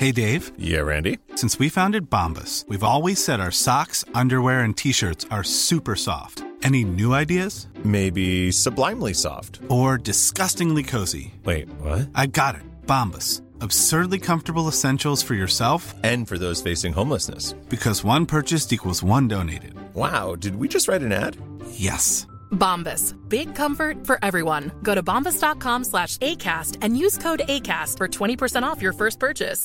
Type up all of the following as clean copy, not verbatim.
Hey, Dave. Yeah, Randy? Since we founded Bombas, we've always said our socks, underwear, and T-shirts are super soft. Any new ideas? Maybe sublimely soft. Or disgustingly cozy. Wait, what? I got it. Bombas. Absurdly comfortable essentials for yourself and for those facing homelessness. Because one purchased equals one donated. Wow, did we just write an ad? Yes. Bombas. Big comfort for everyone. Go to bombas.com/ACAST and use code ACAST for 20% off your first purchase.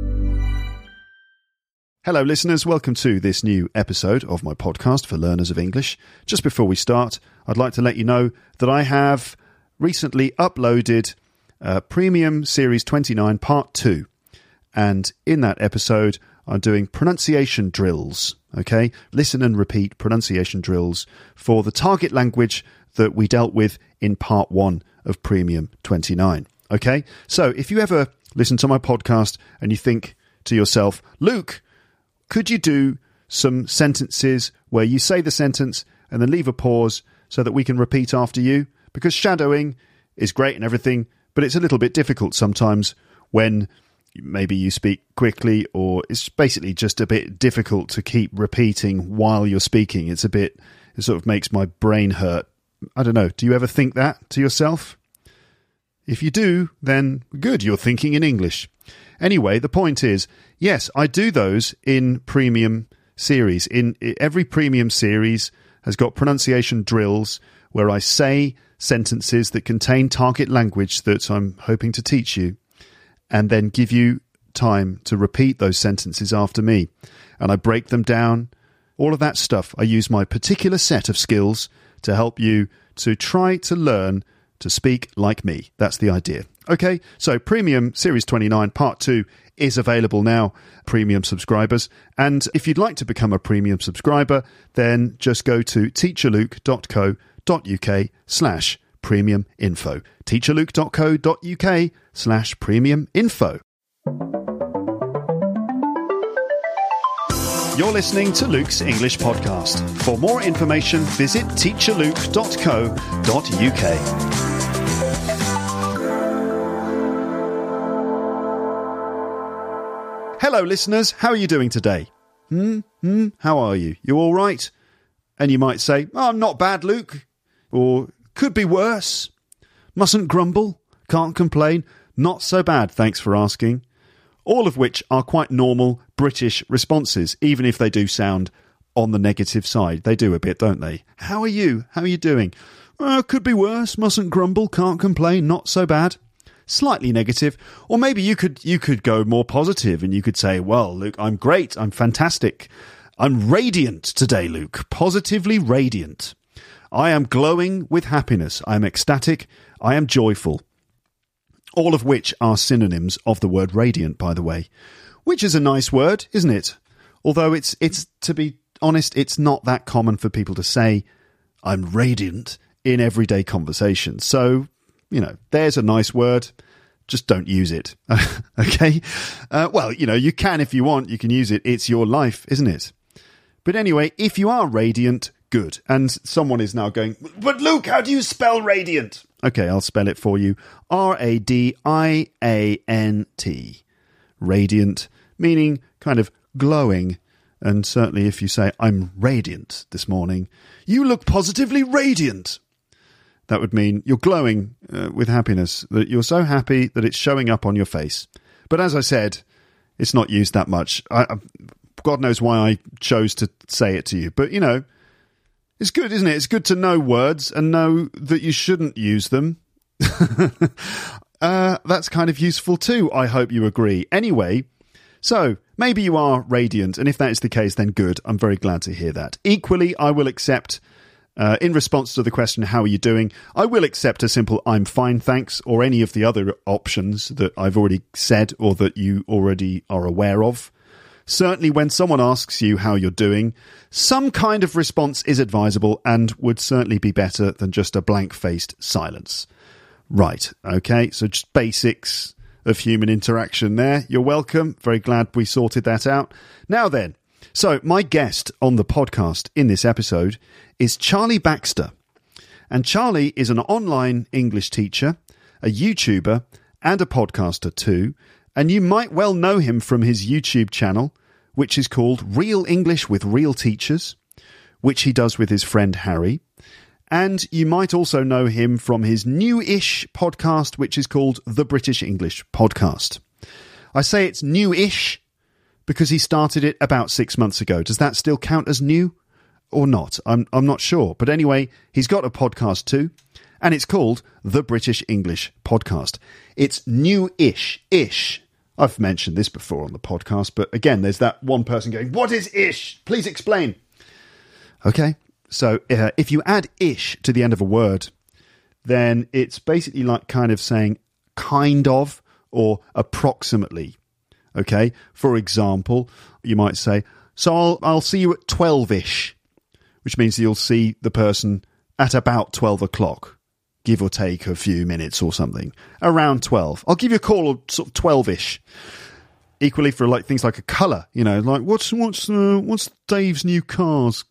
Hello, listeners. Welcome to this new episode of my podcast for learners of English. Just before we start, I'd like to let you know that I have recently uploaded Premium Series 29 Part 2. And in that episode, I'm doing pronunciation drills, okay? Listen and repeat pronunciation drills for the target language that we dealt with in Part 1 of Premium 29, okay? So if you ever listen to my podcast and you think to yourself, Luke, could you do some sentences where you say the sentence and then leave a pause so that we can repeat after you? Because shadowing is great and everything, but it's a little bit difficult sometimes when maybe you speak quickly, or it's basically just a bit difficult to keep repeating while you're speaking. It sort of makes my brain hurt. I don't know. Do you ever think that to yourself? If you do, then good, you're thinking in English. Anyway, the point is, yes, I do those in Premium Series. In every Premium Series has got pronunciation drills where I say sentences that contain target language that I'm hoping to teach you, and then give you time to repeat those sentences after me. And I break them down, all of that stuff. I use my particular set of skills to help you to try to learn to speak like me. That's the idea. Okay, so Premium Series 29 Part 2 is available now, Premium subscribers. And if you'd like to become a Premium subscriber, then just go to teacherluke.co.uk/premium info. teacherluke.co.uk/premium info. You're listening to Luke's English Podcast. For more information, visit teacherluke.co.uk. Hello, listeners. How are you doing today? How are you? You all right? And you might say, oh, not bad, Luke. Or, could be worse. Mustn't grumble. Can't complain. Not so bad, thanks for asking. All of which are quite normal British responses, even if they do sound on the negative side. They do a bit, don't they? How are you? How are you doing? Could be worse. Mustn't grumble. Can't complain. Not so bad. Slightly negative. Or maybe you could go more positive and you could say, well, Luke, I'm great. I'm fantastic. I'm radiant today, Luke. Positively radiant. I am glowing with happiness. I am ecstatic. I am joyful. All of which are synonyms of the word radiant, by the way. Which is a nice word, isn't it? Although it's to be honest, it's not that common for people to say, I'm radiant in everyday conversation. So, there's a nice word. Just don't use it. Okay? Well, you can if you want. You can use it. It's your life, isn't it? But anyway, if you are radiant, good. And someone is now going, but Luke, how do you spell radiant? Okay, I'll spell it for you. R-A-D-I-A-N-T. Radiant, meaning kind of glowing. And certainly if you say, I'm radiant this morning, you look positively radiant. That would mean you're glowing with happiness, that you're so happy that it's showing up on your face. But as I said, it's not used that much. God knows why I chose to say it to you. But, it's good, isn't it? It's good to know words and know that you shouldn't use them. That's kind of useful too, I hope you agree. Anyway, so maybe you are radiant, and if that is the case, then good. I'm very glad to hear that. Equally, I will accept... in response to the question, how are you doing? I will accept a simple, I'm fine, thanks, or any of the other options that I've already said or that you already are aware of. Certainly when someone asks you how you're doing, some kind of response is advisable and would certainly be better than just a blank-faced silence. Right, okay, so just basics of human interaction there. You're welcome. Very glad we sorted that out. Now then, so my guest on the podcast in this episode is Charlie Baxter. And Charlie is an online English teacher, a YouTuber, and a podcaster too. And you might well know him from his YouTube channel, which is called Real English with Real Teachers, which he does with his friend Harry. And you might also know him from his new-ish podcast, which is called The British English Podcast. I say it's new-ish because he started it about 6 months ago. Does that still count as new or not? I'm not sure. But anyway, he's got a podcast too, and it's called The British English Podcast. It's new-ish. I've mentioned this before on the podcast, but again, there's that one person going, "What is ish? Please explain." Okay, so if you add ish to the end of a word, then it's basically like kind of saying kind of or approximately. Okay, for example, you might say, "So I'll see you at 12-ish," which means you'll see the person at about 12 o'clock, give or take a few minutes or something, around 12. I'll give you a call at sort of 12-ish. Equally for like things like a colour, you know, like what's Dave's new car's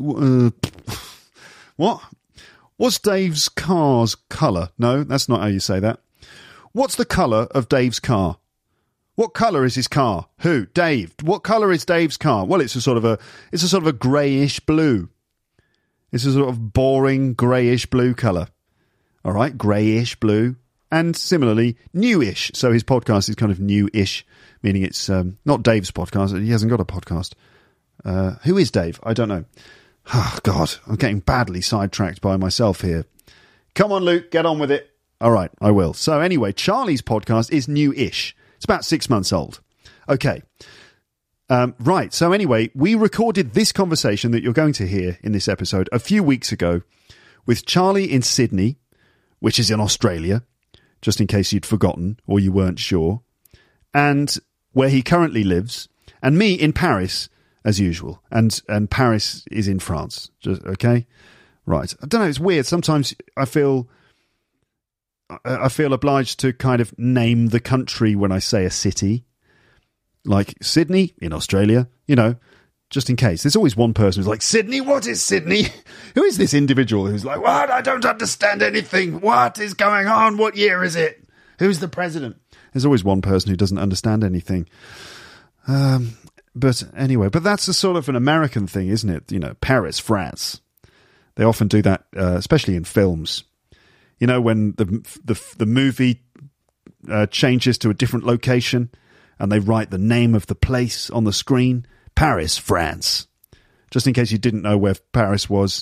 what? What's Dave's car's colour? No, that's not how you say that. What's the colour of Dave's car? What colour is his car? Who? Dave. What colour is Dave's car? Well, it's a sort of a greyish blue. It's a sort of boring greyish blue colour. All right, greyish blue. And similarly, newish. So his podcast is kind of newish, meaning it's not Dave's podcast. He hasn't got a podcast. Who is Dave? I don't know. Oh, God, I'm getting badly sidetracked by myself here. Come on, Luke, get on with it. All right, I will. So anyway, Charlie's podcast is newish. It's about 6 months old. Okay. Right. So anyway, we recorded this conversation that you're going to hear in this episode a few weeks ago with Charlie in Sydney, which is in Australia, just in case you'd forgotten or you weren't sure, and where he currently lives, and me in Paris, as usual. And Paris is in France. Just, okay? Right. I don't know, it's weird. Sometimes I feel obliged to kind of name the country when I say a city. Like Sydney in Australia, you know, just in case. There's always one person who's like, "Sydney? What is Sydney?" Who is this individual who's like, "What? I don't understand anything. What is going on? What year is it? Who's the president?" There's always one person who doesn't understand anything. But anyway, but that's a sort of an American thing, isn't it? You know, Paris, France. They often do that, especially in films. You know, when the movie changes to a different location and they write the name of the place on the screen, Paris, France, just in case you didn't know where Paris was.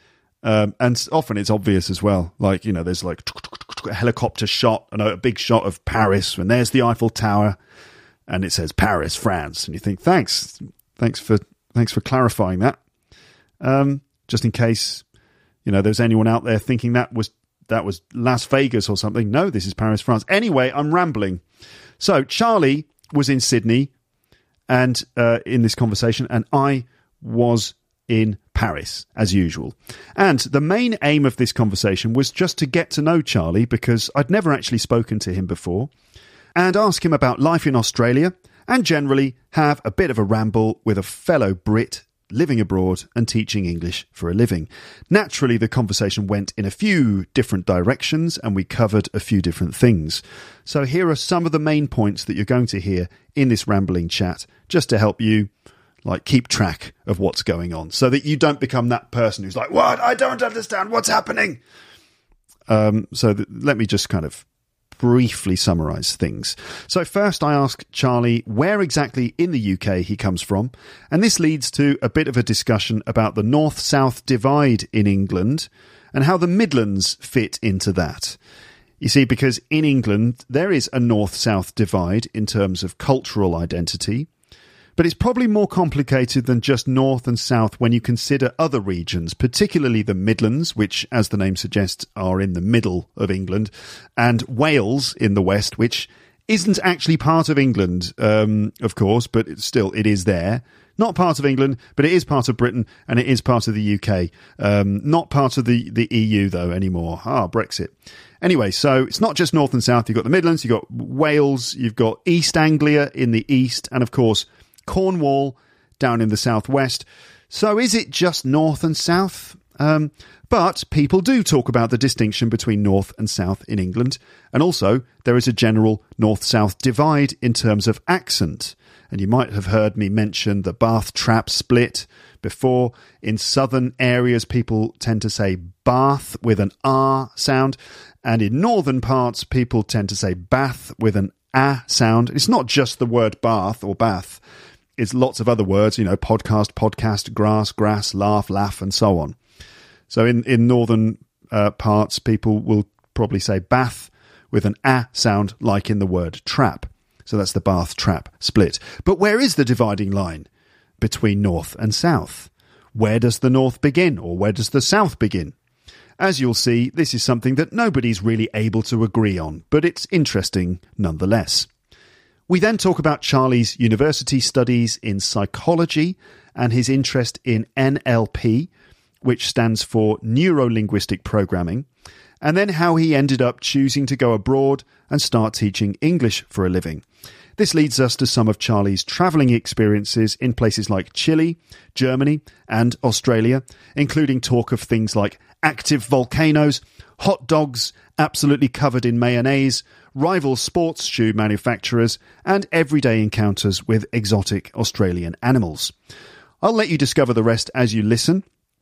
And often it's obvious as well. Like, you know, there's like a helicopter shot, a big shot of Paris, and there's the Eiffel Tower, and it says Paris, France. And you think, thanks for clarifying that. Just in case, you know, there's anyone out there thinking that was Las Vegas or something. No, this is Paris, France. Anyway, I'm rambling. So Charlie was in Sydney and in this conversation, and I was in Paris, as usual. And the main aim of this conversation was just to get to know Charlie, because I'd never actually spoken to him before, and ask him about life in Australia, and generally have a bit of a ramble with a fellow Brit living abroad and teaching English for a living. Naturally, the conversation went in a few different directions and we covered a few different things. So here are some of the main points that you're going to hear in this rambling chat, just to help you like keep track of what's going on, so that you don't become that person who's like, "What? I don't understand what's happening." Let me just kind of briefly summarise things. So first I asked Charlie where exactly in the UK he comes from, and this leads to a bit of a discussion about the North-South divide in England and how the Midlands fit into that. You see, because in England there is a North-South divide in terms of cultural identity, but it's probably more complicated than just North and South when you consider other regions, particularly the Midlands, which, as the name suggests, are in the middle of England, and Wales in the west, which isn't actually part of England, of course, but it is there. Not part of England, but it is part of Britain, and it is part of the UK. Not part of the EU, though, anymore. Brexit. Anyway, so it's not just North and South. You've got the Midlands, you've got Wales, you've got East Anglia in the east, and, of course, Cornwall down in the southwest. So is it just north and south? But people do talk about the distinction between north and south in England. And also, there is a general north-south divide in terms of accent. And you might have heard me mention the Bath trap split before. In southern areas, people tend to say Bath with an R sound. And in northern parts, people tend to say Bath with an A sound. It's not just the word Bath or Bath. It's lots of other words, podcast, grass, laugh, and so on. So in northern parts, people will probably say Bath with an A sound, like in the word trap. So that's the Bath trap split. But where is the dividing line between north and south? Where does the north begin, or where does the south begin? As you'll see, this is something that nobody's really able to agree on, but it's interesting nonetheless. We then talk about Charlie's university studies in psychology and his interest in NLP, which stands for Neuro-Linguistic Programming, and then how he ended up choosing to go abroad and start teaching English for a living. This leads us to some of Charlie's travelling experiences in places like Chile, Germany and Australia, including talk of things like active volcanoes, hot dogs absolutely covered in mayonnaise, rival sports shoe manufacturers, and everyday encounters with exotic Australian animals. I'll let you discover the rest as you listen.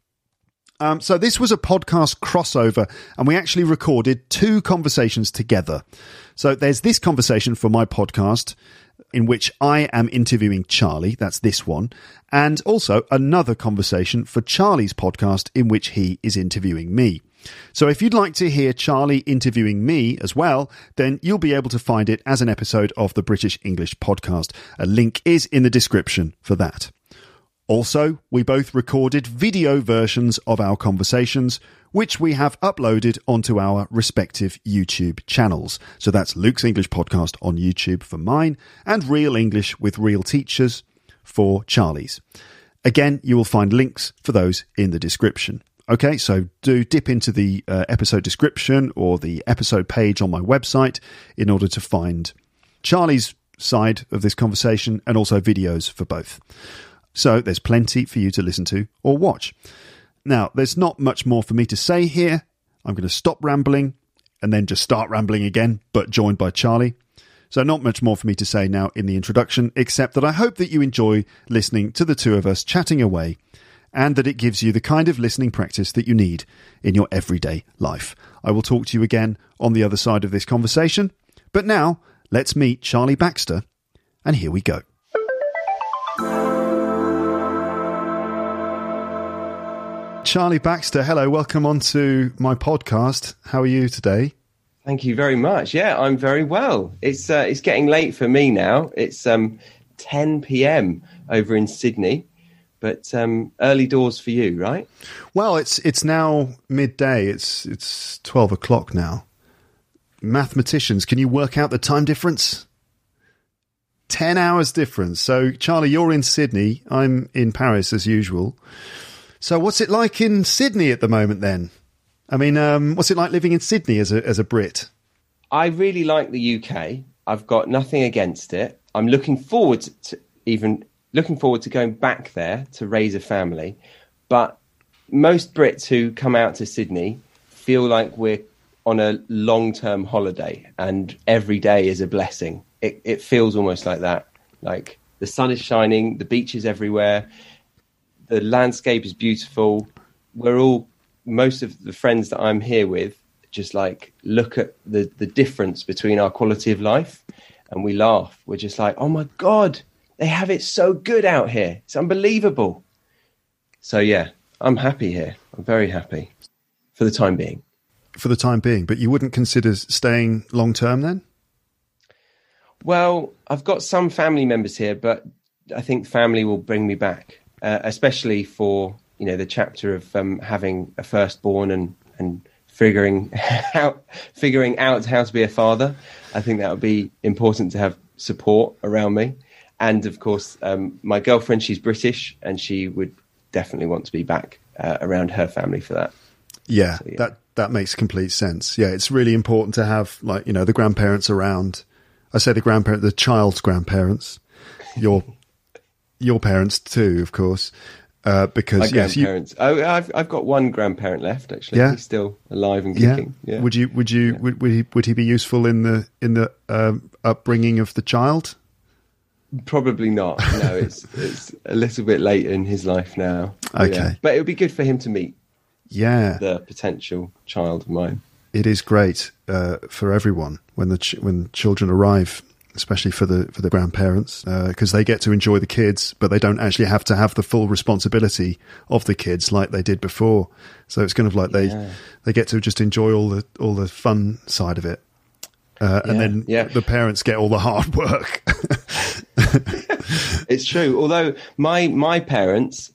So this was a podcast crossover, and we actually recorded 2 conversations together. So there's this conversation for my podcast in which I am interviewing Charlie, that's this one, and also another conversation for Charlie's podcast in which he is interviewing me. So if you'd like to hear Charlie interviewing me as well, then you'll be able to find it as an episode of the British English Podcast. A link is in the description for that. Also, we both recorded video versions of our conversations, which we have uploaded onto our respective YouTube channels. So that's Luke's English Podcast on YouTube for mine, and Real English with Real Teachers for Charlie's. Again, you will find links for those in the description. Okay, so do dip into the episode description or the episode page on my website in order to find Charlie's side of this conversation and also videos for both. So there's plenty for you to listen to or watch. Now, there's not much more for me to say here. I'm going to stop rambling and then just start rambling again, but joined by Charlie. So not much more for me to say now in the introduction, except that I hope that you enjoy listening to the two of us chatting away and that it gives you the kind of listening practice that you need in your everyday life. I will talk to you again on the other side of this conversation. But now, let's meet Charlie Baxter, and here we go. Charlie Baxter, hello, welcome onto my podcast. How are you today? Thank you very much. Yeah, I'm very well. It's getting late for me now. It's 10 p.m. over in Sydney, but early doors for you, right? Well, it's now midday. It's 12 o'clock now. Mathematicians, can you work out the time difference? 10 hours difference. So, Charlie, you're in Sydney. I'm in Paris as usual. So what's it like in Sydney at the moment then? I mean, what's it like living in Sydney as a Brit? I really like the UK. I've got nothing against it. I'm looking forward to going back there to raise a family. But most Brits who come out to Sydney feel like we're on a long-term holiday and every day is a blessing. It feels almost like that. Like the sun is shining, the beach is everywhere. The landscape is beautiful. Most of the friends that I'm here with just like look at the difference between our quality of life and we laugh. We're just like, oh my God, they have it so good out here. It's unbelievable. So yeah, I'm happy here. I'm very happy for the time being. For the time being, but you wouldn't consider staying long term then? Well, I've got some family members here, but I think family will bring me back. Especially for, the chapter of having a firstborn and figuring out how to be a father. I think that would be important to have support around me. And of course, my girlfriend, she's British and she would definitely want to be back around her family for that. Yeah, so, yeah. That makes complete sense. Yeah, it's really important to have the grandparents around. I say the child's grandparents, your parents too, of course. Because My yes, grandparents. I've got one grandparent left. Actually, Yeah? he's still alive and kicking. Yeah. Would he be useful in the upbringing of the child? Probably not. No, it's a little bit late in his life now. Okay. Yeah. But it would be good for him to meet Yeah, the potential child of mine. it is great for everyone when when children arrive, especially for the grandparents, because they get to enjoy the kids, but they don't actually have to have the full responsibility of the kids like they did before. So it's kind of like they get to just enjoy all the fun side of it, and then the parents get all the hard work. It's true. Although my parents,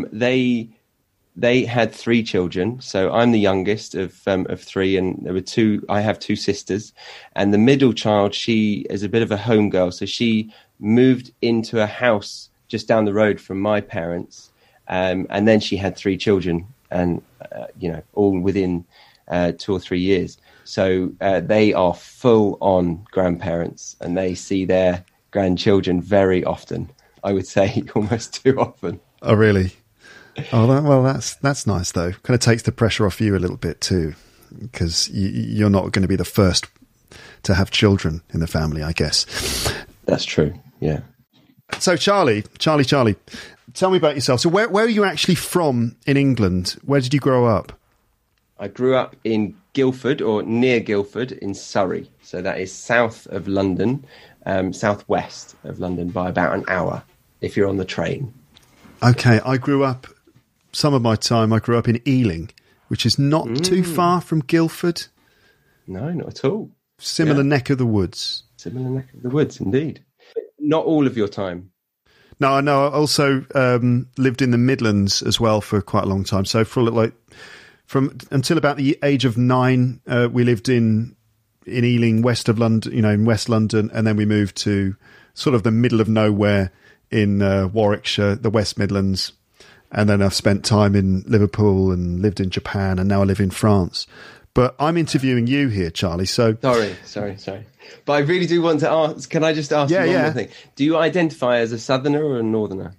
they had 3 children, so I'm the youngest of 3, and there were 2. I have 2 sisters, and the middle child, she is a bit of a home girl, so she moved into a house just down the road from my parents, and then she had 3 children, and all within 2 or 3 years. So they are full on grandparents, and they see their grandchildren very often. I would say almost too often. Oh, really? Oh, that's nice though. Kind of takes the pressure off you a little bit too, because you're not going to be the first to have children in the family, I guess. That's true. Yeah. So Charlie, tell me about yourself. So where are you actually from in England? Where did you grow up? I grew up in Guildford, or near Guildford, in Surrey. So that is south of London, southwest of London by about an hour if you're on the train. Okay, some of my time I grew up in Ealing, which is not too far from Guildford. No, not at all. Similar neck of the woods. Similar neck of the woods, indeed. But not all of your time. No, I know. I also lived in the Midlands as well for quite a long time. So from until about the age of 9, we lived in Ealing, west of London, in West London, and then we moved to sort of the middle of nowhere in Warwickshire, the West Midlands, and then I've spent time in Liverpool and lived in Japan, and now I live in France. But I'm interviewing you here, Charlie. So sorry. But I really do want to ask. Can I just ask you one more thing? Do you identify as a Southerner or a Northerner?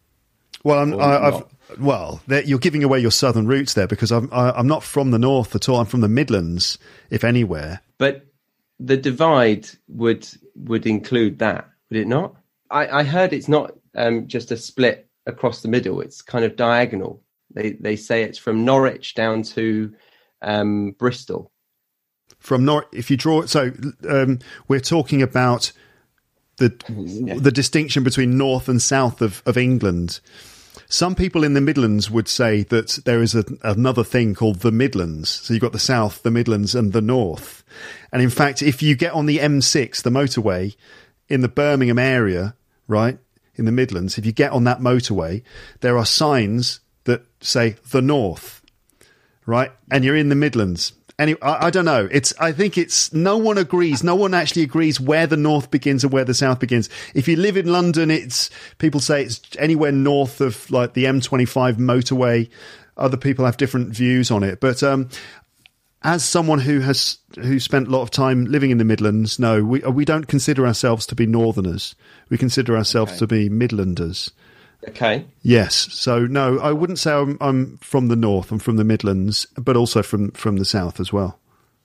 Well, you're giving away your southern roots there, because I'm not from the north at all. I'm from the Midlands, if anywhere. But the divide would include that, would it not? I heard it's not just a split across the middle. It's kind of diagonal. They say it's from Norwich down to Bristol. From Norwich, if you draw, so we're talking about the distinction between north and south of England. Some people in the Midlands would say that there is another thing called the Midlands. So you've got the south, the Midlands, and the north. And in fact, if you get on the M6, the motorway, in the Birmingham area, right, in the Midlands, if you get on that motorway, there are signs that say the north, right? And you're in the Midlands. Anyway, I don't know. I think no one agrees. No one actually agrees where the north begins and where the south begins. If you live in London, people say it's anywhere north of like the M25 motorway. Other people have different views on it. But as someone who spent a lot of time living in the Midlands, no, we don't consider ourselves to be Northerners. We consider ourselves to be Midlanders. Okay. Yes. So no, I wouldn't say I'm from the north. I'm from the Midlands, but also from the south as well.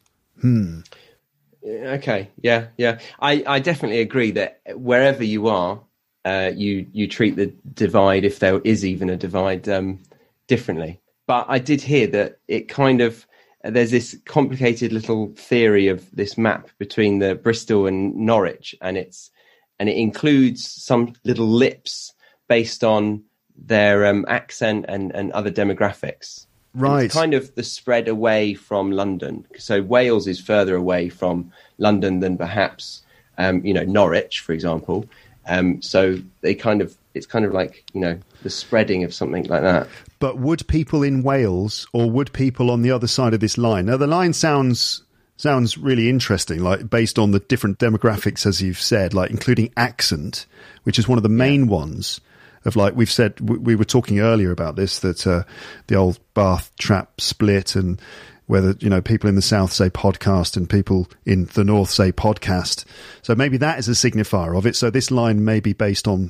Okay. Yeah. I definitely agree that wherever you are, you treat the divide, if there is even a divide, differently. But I did hear that it kind of there's this complicated little theory of this map between the Bristol and Norwich, and it includes some little lips based on their accent and other demographics. Right. And it's kind of the spread away from London. So Wales is further away from London than perhaps, Norwich, for example. So it's kind of like, the spreading of something like that. But would people in Wales, or would people on the other side of this line? Now, the line sounds really interesting, like based on the different demographics, as you've said, like including accent, which is one of the main ones. Of like we've said, we were talking earlier about this, that the old Bath trap split, and whether people in the south say podcast and people in the north say podcast. So maybe that is a signifier of it. So this line may be based on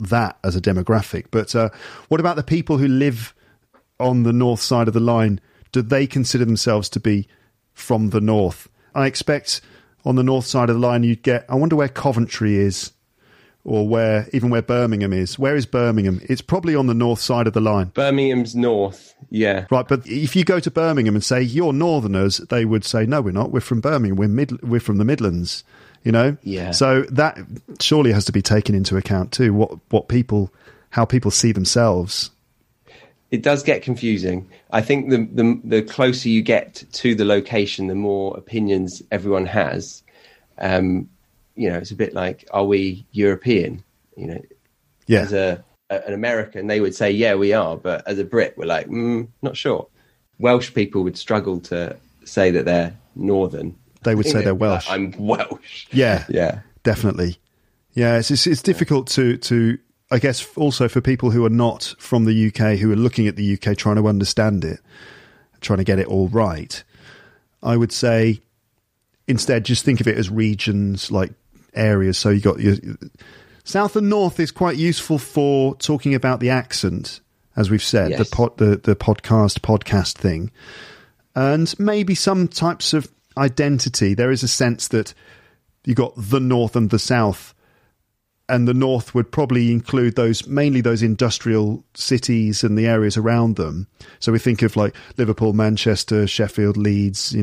that as a demographic. But what about the people who live on the north side of the line? Do they consider themselves to be from the north? I expect on the north side of the line you'd get, I wonder where Coventry is, or where Birmingham is. Where is Birmingham? It's probably on the north side of the line. Birmingham's north, yeah. Right, but if you go to Birmingham and say, you're northerners, they would say, no, we're not. We're from Birmingham. We're from the Midlands, you know? Yeah. So that surely has to be taken into account too, how people see themselves. It does get confusing. I think the closer you get to the location, the more opinions everyone has. It's a bit like, are we European? Yeah. As an American, they would say, yeah, we are. But as a Brit, we're like, not sure. Welsh people would struggle to say that they're northern. They would say they're Welsh. Like, I'm Welsh. Yeah, yeah, definitely. Yeah, it's difficult to I guess also for people who are not from the UK, who are looking at the UK, trying to understand it, trying to get it all right. I would say instead just think of it as regions, like areas. So you got your south and north is quite useful for talking about the accent, as we've said, yes. the podcast thing, and maybe some types of identity. There is a sense that you got the north and the south. And the north would probably include mainly those industrial cities and the areas around them. So we think of like Liverpool, Manchester, Sheffield, Leeds,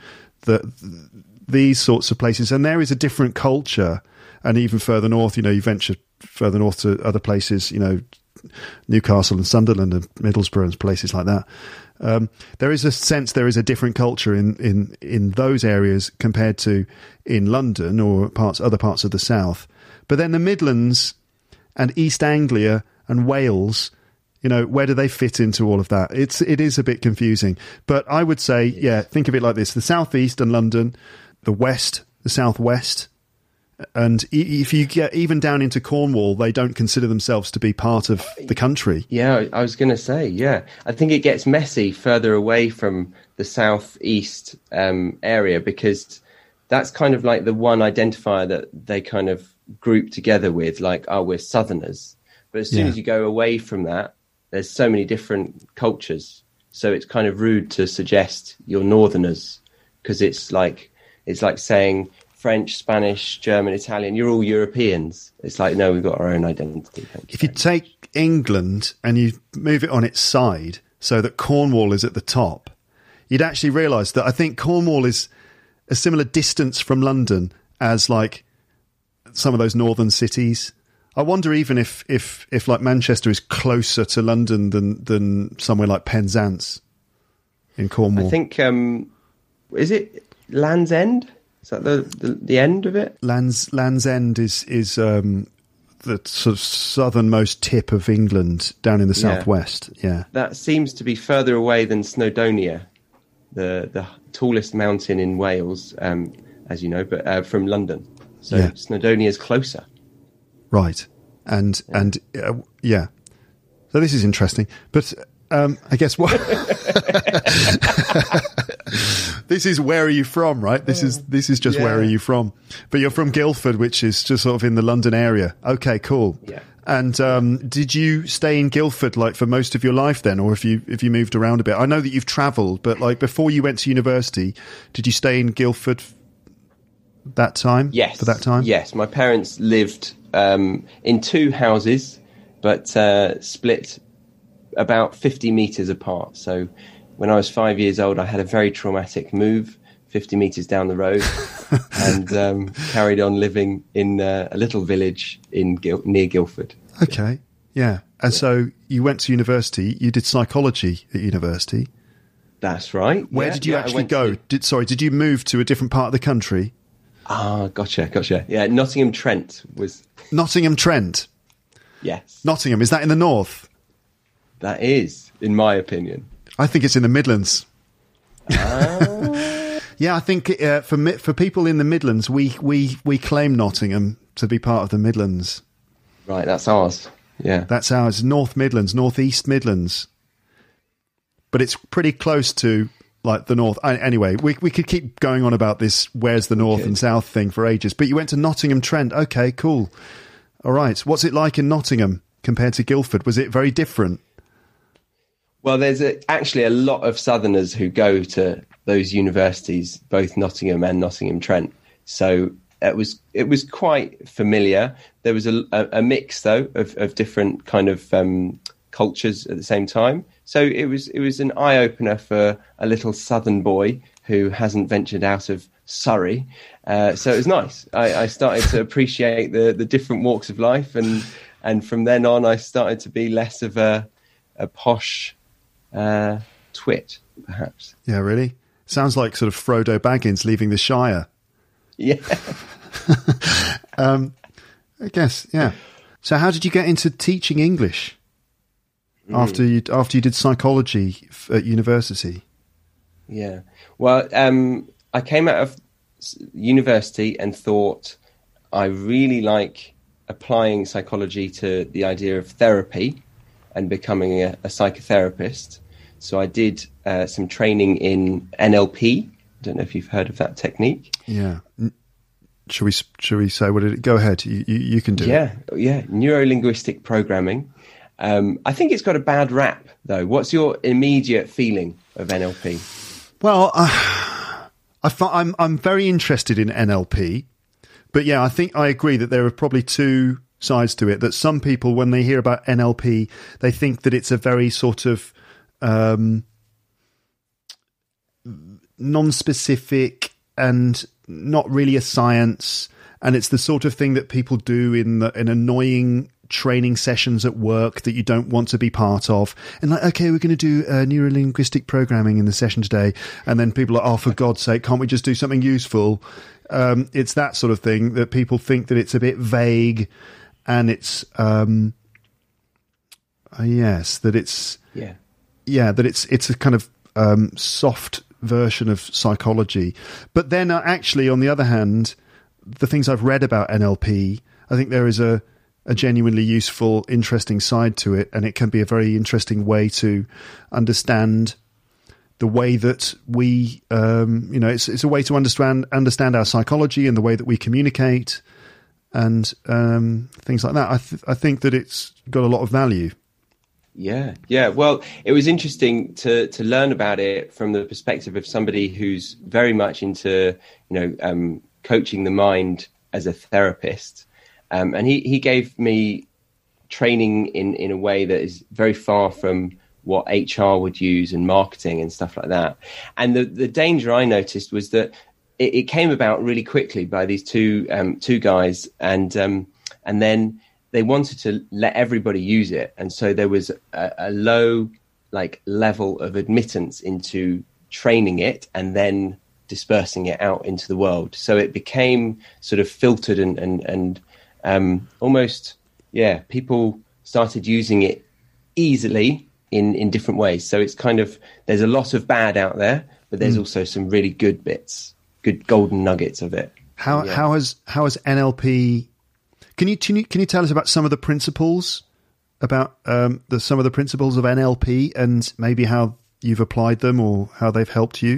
these sorts of places. And there is a different culture. And even further north, you venture further north to other places, Newcastle and Sunderland and Middlesbrough and places like that. There is a sense there is a different culture in those areas compared to in London or other parts of the south. But then the Midlands and East Anglia and Wales, where do they fit into all of that? It is a bit confusing. But I would say, think of it like this. The southeast and London, the west, the southwest. And if you get even down into Cornwall, they don't consider themselves to be part of the country. Yeah, I was going to say, yeah. I think it gets messy further away from the southeast area, because that's kind of like the one identifier that they kind of group together with, like, oh, we're Southerners. But as soon as you go away from that, there's so many different cultures. So it's kind of rude to suggest you're Northerners, because it's like saying French, Spanish, German, Italian, you're all Europeans. It's like, no, we've got our own identity. If you take England and you move it on its side so that Cornwall is at the top, you'd actually realise that I think Cornwall is a similar distance from London as like some of those northern cities. I wonder even if like Manchester is closer to London than somewhere like Penzance in Cornwall. I think is it Land's End? Is that the end of it? Land's End is the sort of southernmost tip of England, down in the southwest. Yeah, that seems to be further away than Snowdonia, the tallest mountain in Wales, as you know, but from London. So Snowdonia is closer. Right. And So this is interesting. But I guess what this is, where are you from, right? This is just where are you from? But you're from Guildford, which is just sort of in the London area. Okay, cool. Yeah. And did you stay in Guildford like for most of your life then, or if you moved around a bit? I know that you've travelled, but like before you went to university, did you stay in Guildford that time? Yes. For that time? Yes. My parents lived in two houses, but split about 50 metres apart. So when I was 5 years old, I had a very traumatic move 50 metres down the road and carried on living in a little village near Guildford. Okay. Yeah. And so you went to university, you did psychology at university. That's right. Where did you actually go? Did you move to a different part of the country? Ah, gotcha. Yeah, Nottingham Trent was... Nottingham Trent? Yes. Nottingham, is that in the north? That is, in my opinion. I think it's in the Midlands. Yeah, I think for people in the Midlands, we claim Nottingham to be part of the Midlands. Right, that's ours. Yeah. That's ours. North Midlands, North East Midlands. But it's pretty close to... like the north. Anyway, we could keep going on about this where's the north and south thing for ages. But you went to Nottingham Trent. Okay, cool. All right. What's it like in Nottingham compared to Guildford? Was it very different? Well, there's actually a lot of Southerners who go to those universities, both Nottingham and Nottingham Trent. So it was quite familiar. There was a mix, though, of different kind of cultures at the same time. So it was an eye opener for a little Southern boy who hasn't ventured out of Surrey. So it was nice. I started to appreciate the different walks of life, and from then on, I started to be less of a posh twit, perhaps. Yeah, really? Sounds like sort of Frodo Baggins leaving the Shire. Yeah. I guess, yeah. So how did you get into teaching English after you did psychology at university? Yeah. Well, I came out of university and thought I really like applying psychology to the idea of therapy and becoming a psychotherapist. So I did some training in NLP. I don't know if you've heard of that technique. Yeah. Shall we say what it? Go ahead. You can do it. Yeah. Neuro-linguistic programming. I think it's got a bad rap, though. What's your immediate feeling of NLP? Well, I'm very interested in NLP, but yeah, I think I agree that there are probably two sides to it. That some people, when they hear about NLP, they think that it's a very sort of non-specific and not really a science, and it's the sort of thing that people do in annoying training sessions at work that you don't want to be part of. And like, okay, we're going to do neuro-linguistic programming in the session today, and then people are, oh, for God's sake, can't we just do something useful? It's that sort of thing that people think that it's a bit vague, and it's it's a kind of soft version of psychology. But then actually, on the other hand, the things I've read about NLP, I think there is a genuinely useful, interesting side to it, and it can be a very interesting way to understand the way that we, it's a way to understand our psychology and the way that we communicate and things like that. I think that it's got a lot of value. Yeah. Well, it was interesting to learn about it from the perspective of somebody who's very much into, coaching the mind as a therapist. And he gave me training in a way that is very far from what HR would use and marketing and stuff like that. And the danger I noticed was that it came about really quickly by these two guys, and then they wanted to let everybody use it. And so there was a low level of admittance into training it and then dispersing it out into the world. So it became sort of filtered and almost, people started using it easily in different ways. So it's kind of, there's a lot of bad out there, but there's also some really good bits, good golden nuggets of it. How has NLP? Can you tell us about some of the principles about some of the principles of NLP and maybe how you've applied them or how they've helped you?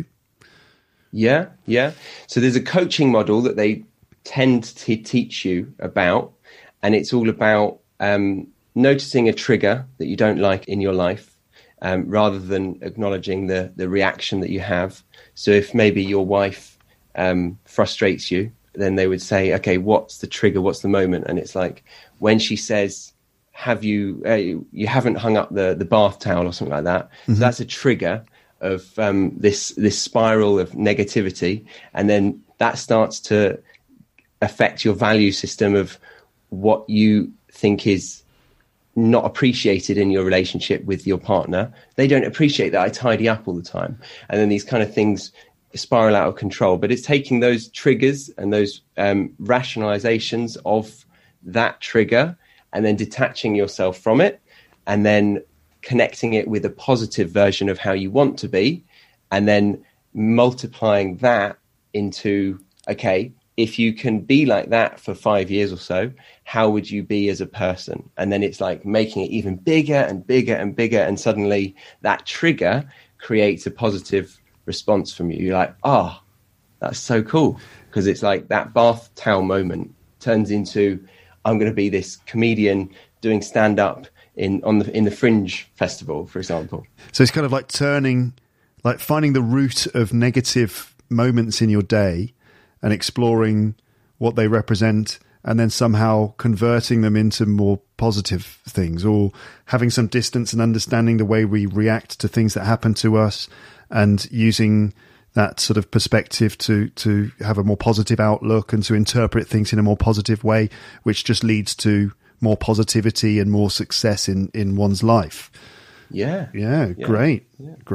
Yeah. So there's a coaching model that they tend to teach you about, and it's all about noticing a trigger that you don't like in your life, rather than acknowledging the reaction that you have. So if maybe your wife frustrates you, then they would say, okay, what's the trigger? What's the moment? And it's like when she says, have you haven't hung up the bath towel or something like that. Mm-hmm. So that's a trigger of this spiral of negativity. And then that starts to affect your value system of what you think is not appreciated in your relationship with your partner. They don't appreciate that I tidy up all the time. And then these kind of things spiral out of control. But it's taking those triggers and those rationalizations of that trigger and then detaching yourself from it and then connecting it with a positive version of how you want to be, and then multiplying that into, okay, if you can be like that for 5 years or so, how would you be as a person? And then it's like making it even bigger and bigger and bigger. And suddenly that trigger creates a positive response from you. You're like, that's so cool. Because it's like that bath towel moment turns into, I'm going to be this comedian doing stand up in the Fringe Festival, for example. So it's kind of like finding the root of negative moments in your day and exploring what they represent, and then somehow converting them into more positive things, or having some distance and understanding the way we react to things that happen to us, and using that sort of perspective to have a more positive outlook and to interpret things in a more positive way, which just leads to more positivity and more success in one's life. Yeah. Great.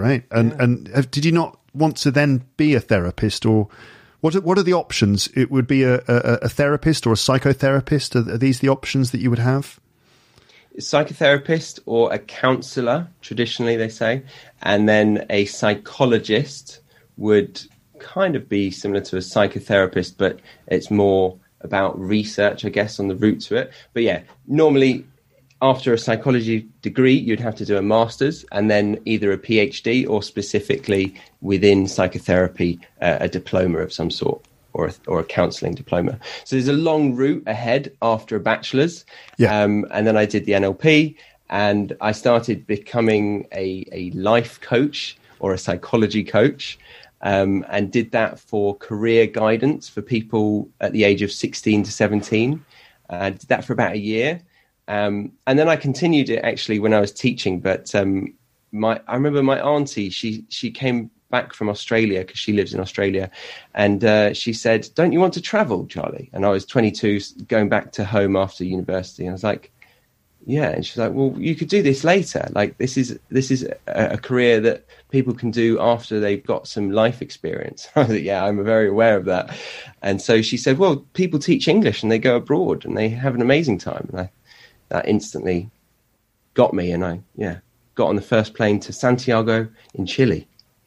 And did you not want to then be a therapist, or what are the options? It would be a therapist or a psychotherapist. Are these the options that you would have? Psychotherapist or a counsellor, traditionally they say, and then a psychologist would kind of be similar to a psychotherapist, but it's more about research, I guess, on the route to it. But yeah, normally after a psychology degree, you'd have to do a master's and then either a PhD or specifically within psychotherapy, a diploma of some sort, or a counselling diploma. So there's a long route ahead after a bachelor's. Yeah. And then I did the NLP, and I started becoming a life coach or a psychology coach, and did that for career guidance for people at the age of 16 to 17. I did that for about a year. And then I continued it actually when I was teaching. But I remember my auntie, she came back from Australia because she lives in Australia. And she said, "Don't you want to travel, Charlie?" And I was 22, going back to home after university. And I was like, yeah. And she's like, "Well, you could do this later. Like this is a career that people can do after they've got some life experience." I was like, yeah, I'm very aware of that. And so she said, "Well, people teach English and they go abroad and they have an amazing time." And that instantly got me. And I got on the first plane to Santiago in Chile.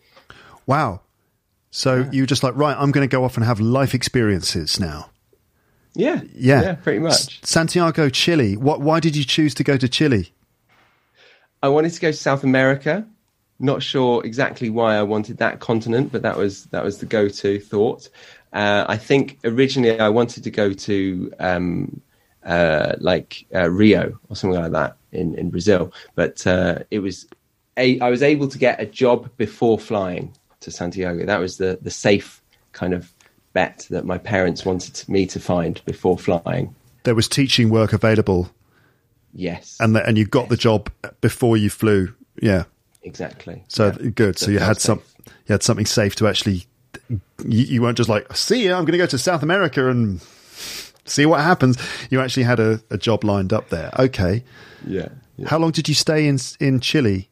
Wow. So you were just like, right, I'm going to go off and have life experiences now. Yeah, pretty much. Santiago, Chile. Why did you choose to go to Chile? I wanted to go to South America. Not sure exactly why I wanted that continent, but that was the go-to thought. I think originally I wanted to go to Rio or something like that in Brazil, but I was able to get a job before flying to Santiago. That was the safe kind of bet that my parents wanted me to find before flying. There was teaching work available. Yes. And you got the job before you flew. Yeah. Exactly. So good. So you had something safe to actually, you weren't just like, see ya, I'm going to go to South America and see what happens. You actually had a job lined up there. Okay. Yeah. How long did you stay in Chile?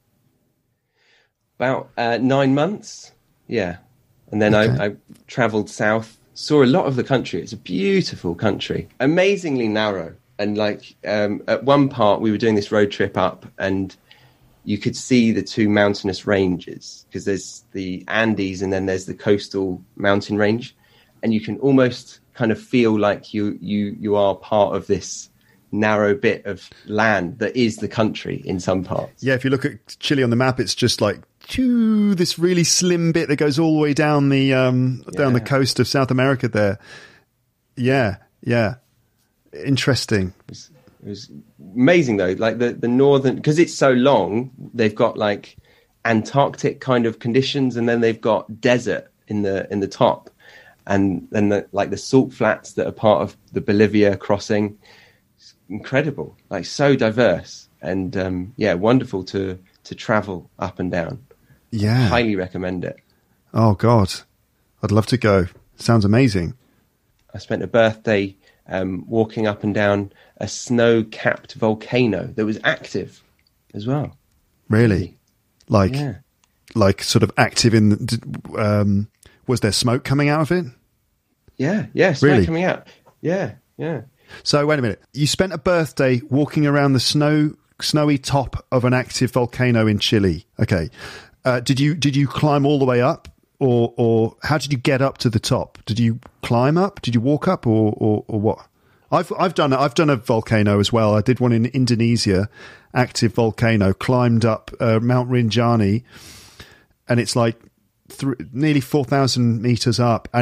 About 9 months. Yeah. And then I travelled south, saw a lot of the country. It's a beautiful country, amazingly narrow. And at one part we were doing this road trip up, and you could see the two mountainous ranges, because there's the Andes and then there's the coastal mountain range. And you can almost kind of feel like you are part of this narrow bit of land that is the country in some parts. Yeah, if you look at Chile on the map, it's just like this really slim bit that goes all the way down down the coast of South America there. Yeah. Interesting. It was amazing though, like the northern, because it's so long, they've got like Antarctic kind of conditions, and then they've got desert in the top, and then the salt flats that are part of the Bolivia crossing. It's incredible, like so diverse, and wonderful to travel up and down. Yeah, highly recommend it. Oh God, I'd love to go. Sounds amazing. I spent a birthday walking up and down a snow-capped volcano that was active as well. Really? Like sort of active in was there smoke coming out of it? Yeah, smoke coming out. Yeah. So wait a minute. You spent a birthday walking around the snowy top of an active volcano in Chile. Okay. Did you climb all the way up, or how did you get up to the top? Did you climb up? Did you walk up, or what? I've done a volcano as well. I did one in Indonesia, active volcano. Climbed up Mount Rinjani, and it's like nearly 4,000 meters up, and it was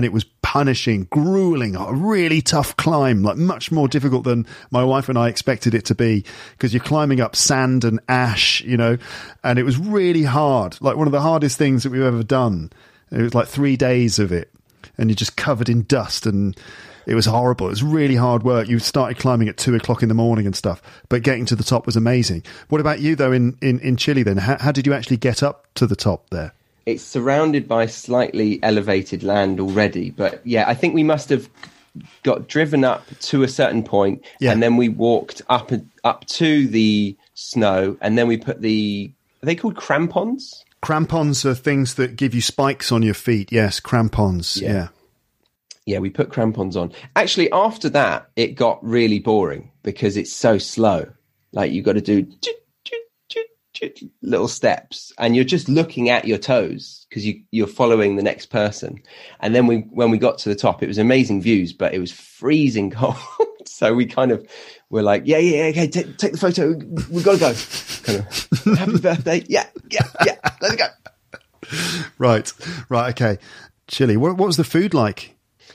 punishing, grueling, a really tough climb, like much more difficult than my wife and I expected it to be, because you're climbing up sand and ash, you know, and it was really hard, like one of the hardest things that we've ever done. It was like 3 days of it, and you're just covered in dust, and it was horrible. It was really hard work. You started climbing at 2:00 in the morning and stuff, but getting to the top was amazing. What about you, though, in Chile then? How did you actually get up to the top there? It's surrounded by slightly elevated land already, but yeah, I think we must have got driven up to a certain point, and then we walked up to the snow, and then we put are they called crampons? Crampons are things that give you spikes on your feet. Yes, crampons. Yeah. Yeah, we put crampons on. Actually, after that, it got really boring because it's so slow. Like, you've got to do little steps, and you're just looking at your toes because you're following the next person. And then when we got to the top, it was amazing views, but it was freezing cold. So we kind of were like, yeah, okay, take the photo. We've got to go. Kind of, happy birthday. Yeah, let's go. Right, okay. Chile, what was the food like?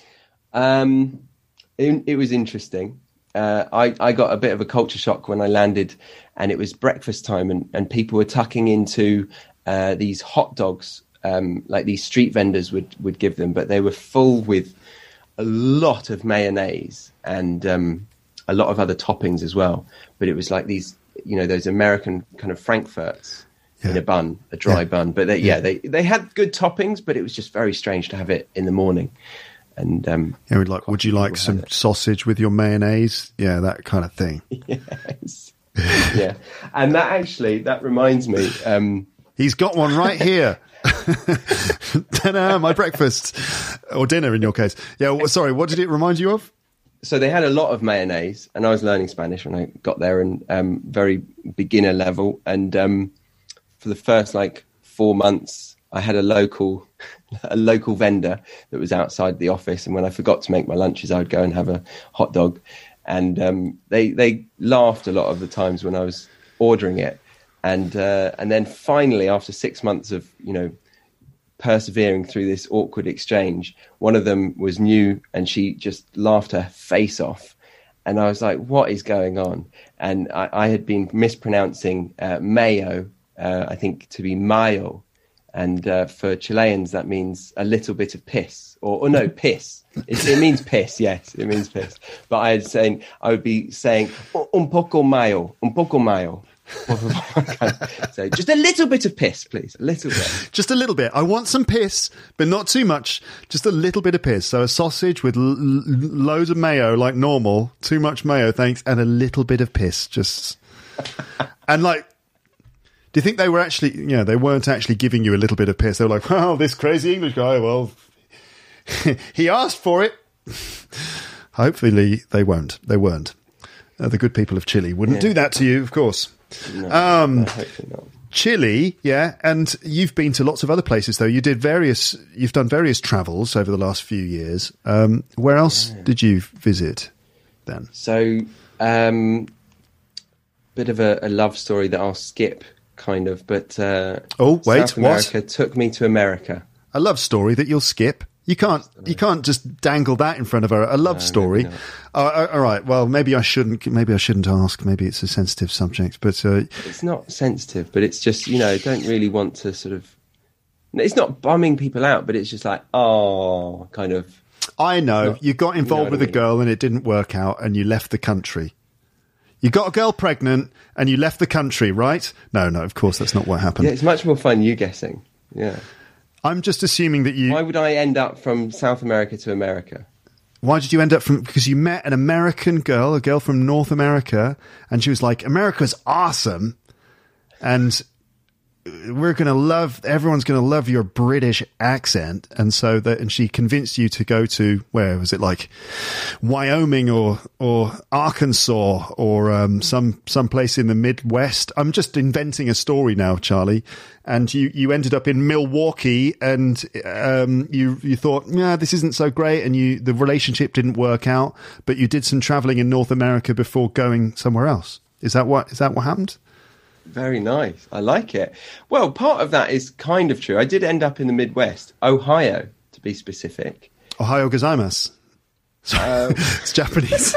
It was interesting. I got a bit of a culture shock when I landed, and it was breakfast time, and people were tucking into these hot dogs, like these street vendors would give them, but they were full with a lot of mayonnaise and a lot of other toppings as well. But it was like these, you know, those American kind of frankfurts in a bun, a dry bun. But they had good toppings, but it was just very strange to have it in the morning. And would you like some sausage with your mayonnaise? Yeah, that kind of thing. Yes. Yeah. And that reminds me. He's got one right here. My breakfast, or dinner in your case. Yeah, sorry, what did it remind you of? So they had a lot of mayonnaise, and I was learning Spanish when I got there, and very beginner level. And for the first 4 months, I had a local vendor that was outside the office, and when I forgot to make my lunches, I would go and have a hot dog. And they laughed a lot of the times when I was ordering it. And then finally, after 6 months of, you know, persevering through this awkward exchange, one of them was new, and she just laughed her face off. And I was like, what is going on? And I had been mispronouncing mayo, I think, to be mayo. And for Chileans, that means a little bit of piss, or no, piss. It means piss, yes, it means piss. But I would be saying, un poco mayo. So just a little bit of piss, please. A little bit. Just a little bit. I want some piss, but not too much. Just a little bit of piss. So a sausage with loads of mayo, like normal. Too much mayo, thanks. And a little bit of piss. Just... And do you think they were actually, they weren't actually giving you a little bit of piss? They were like, well, this crazy English guy, well, he asked for it. Hopefully they weren't. The good people of Chile wouldn't do that to you, of course. No, hopefully not. Chile, yeah, and you've been to lots of other places, though. You've done various travels over the last few years. Where else did you visit then? So, bit of a love story that I'll skip, kind of, but South America took me to America. A love story that you'll skip? You can't just dangle that in front of her. A love story. All right. Well, maybe I shouldn't ask. Maybe it's a sensitive subject, but it's not sensitive. But it's just, don't really want to sort of. It's not bumming people out, but it's just like, kind of. I know you got involved with a girl and it didn't work out, and you left the country. You got a girl pregnant and you left the country, right? No, of course that's not what happened. Yeah, it's much more fun you guessing. Yeah. I'm just assuming that you... Why would I end up from South America to America? Why did you end up from... Because you met an American girl, a girl from North America, and she was like, America's awesome, and everyone's going to love your British accent. And so and she convinced you to go to, where was it, like Wyoming or Arkansas or some place in the Midwest. I'm just inventing a story now, Charlie. And you ended up in Milwaukee, and you thought, this isn't so great, and the relationship didn't work out, but you did some traveling in North America before going somewhere else. Is that what happened? Very nice. I like it. Well, part of that is kind of true. I did end up in the Midwest, Ohio, to be specific. Ohayo gozaimasu. It's Japanese.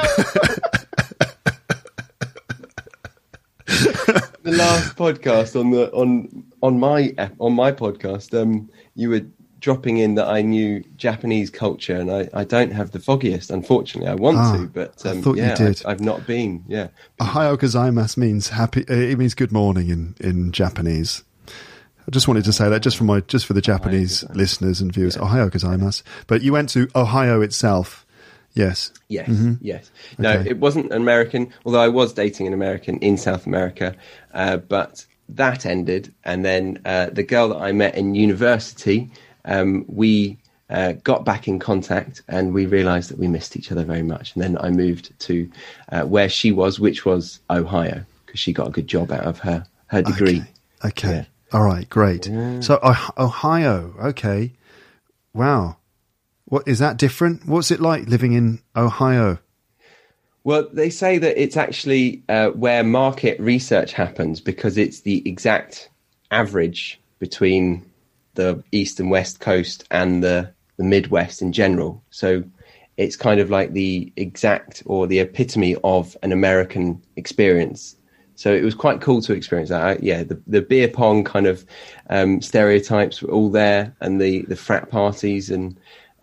The last podcast on my podcast, you were dropping in that I knew Japanese culture, and I don't have the foggiest, unfortunately. I want to, but I thought you did. I've not been. Yeah, Ohayo gozaimasu means happy. It means good morning in Japanese. I just wanted to say that just for the Japanese listeners and viewers. Ohayo gozaimasu. But you went to Ohio itself. Yes. Yes. Mm-hmm. Yes. No, It wasn't an American, although I was dating an American in South America. But that ended. And then the girl that I met in university, we got back in contact and we realized that we missed each other very much. And then I moved to where she was, which was Ohio, because she got a good job out of her degree. Okay. Yeah. All right. Great. Yeah. So Ohio. Okay. Wow. What is that different? What's it like living in Ohio? Well, they say that it's actually where market research happens, because it's the exact average between the East and West Coast and the Midwest in general. So it's kind of like the exact or the epitome of an American experience. So it was quite cool to experience that. The beer pong kind of stereotypes were all there, and the frat parties, and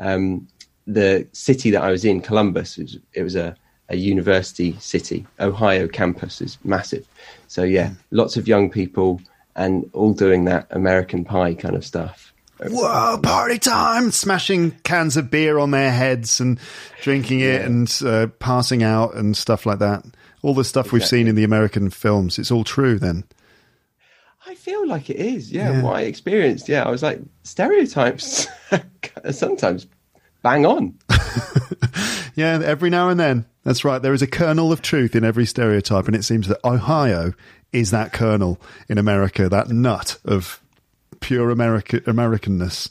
the city that I was in, Columbus, it was a university city. Ohio campus is massive. So lots of young people and all doing that American Pie kind of stuff. Whoa, party time! Smashing cans of beer on their heads and drinking it and passing out and stuff like that. All the stuff we've seen in the American films. It's all true then. I feel like it is, what I experienced. I was like, stereotypes sometimes bang on. Yeah, every now and then. That's right. There is a kernel of truth in every stereotype, and it seems that Ohio is that kernel in America, that nut of pure Americanness.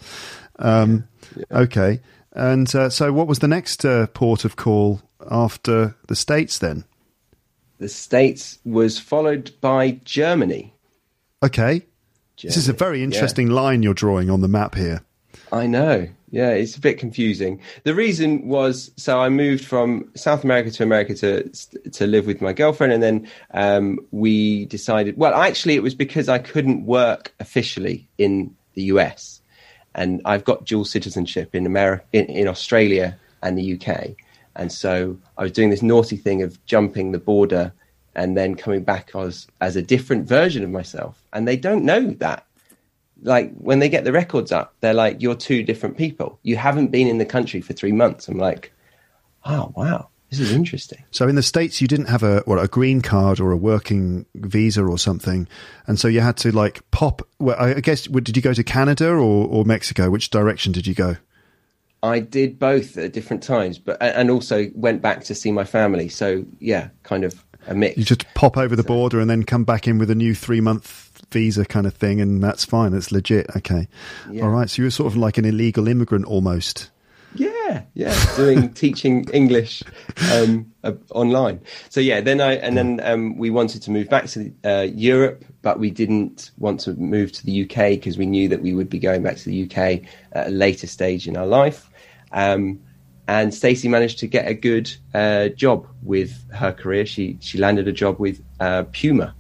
Okay. And so what was the next port of call after the States then? The States was followed by Germany. Okay. This is a very interesting line you're drawing on the map here. I know. Yeah, it's a bit confusing. The reason was, so I moved from South America to live with my girlfriend, and then we decided, well, actually it was because I couldn't work officially in the US, and I've got dual citizenship in America, in Australia and the UK. And so I was doing this naughty thing of jumping the border and then coming back as a different version of myself. And they don't know that. Like, when they get the records up, they're like, you're two different people. You haven't been in the country for 3 months. I'm like, oh, wow, this is interesting. So in the States, you didn't have a green card or a working visa or something. And so you had to like pop. Well, I guess, did you go to Canada or Mexico? Which direction did you go? I did both at different times, and also went back to see my family. So yeah, kind of a mix. You just pop over the border and then come back in with a new 3-month visa kind of thing, and that's fine. That's legit. Okay. Yeah. All right. So you were sort of like an illegal immigrant almost. Yeah. Teaching English online. So yeah, then we wanted to move back to Europe, but we didn't want to move to the UK because we knew that we would be going back to the UK at a later stage in our life. And Stacey managed to get a good job with her career. She landed a job with Puma.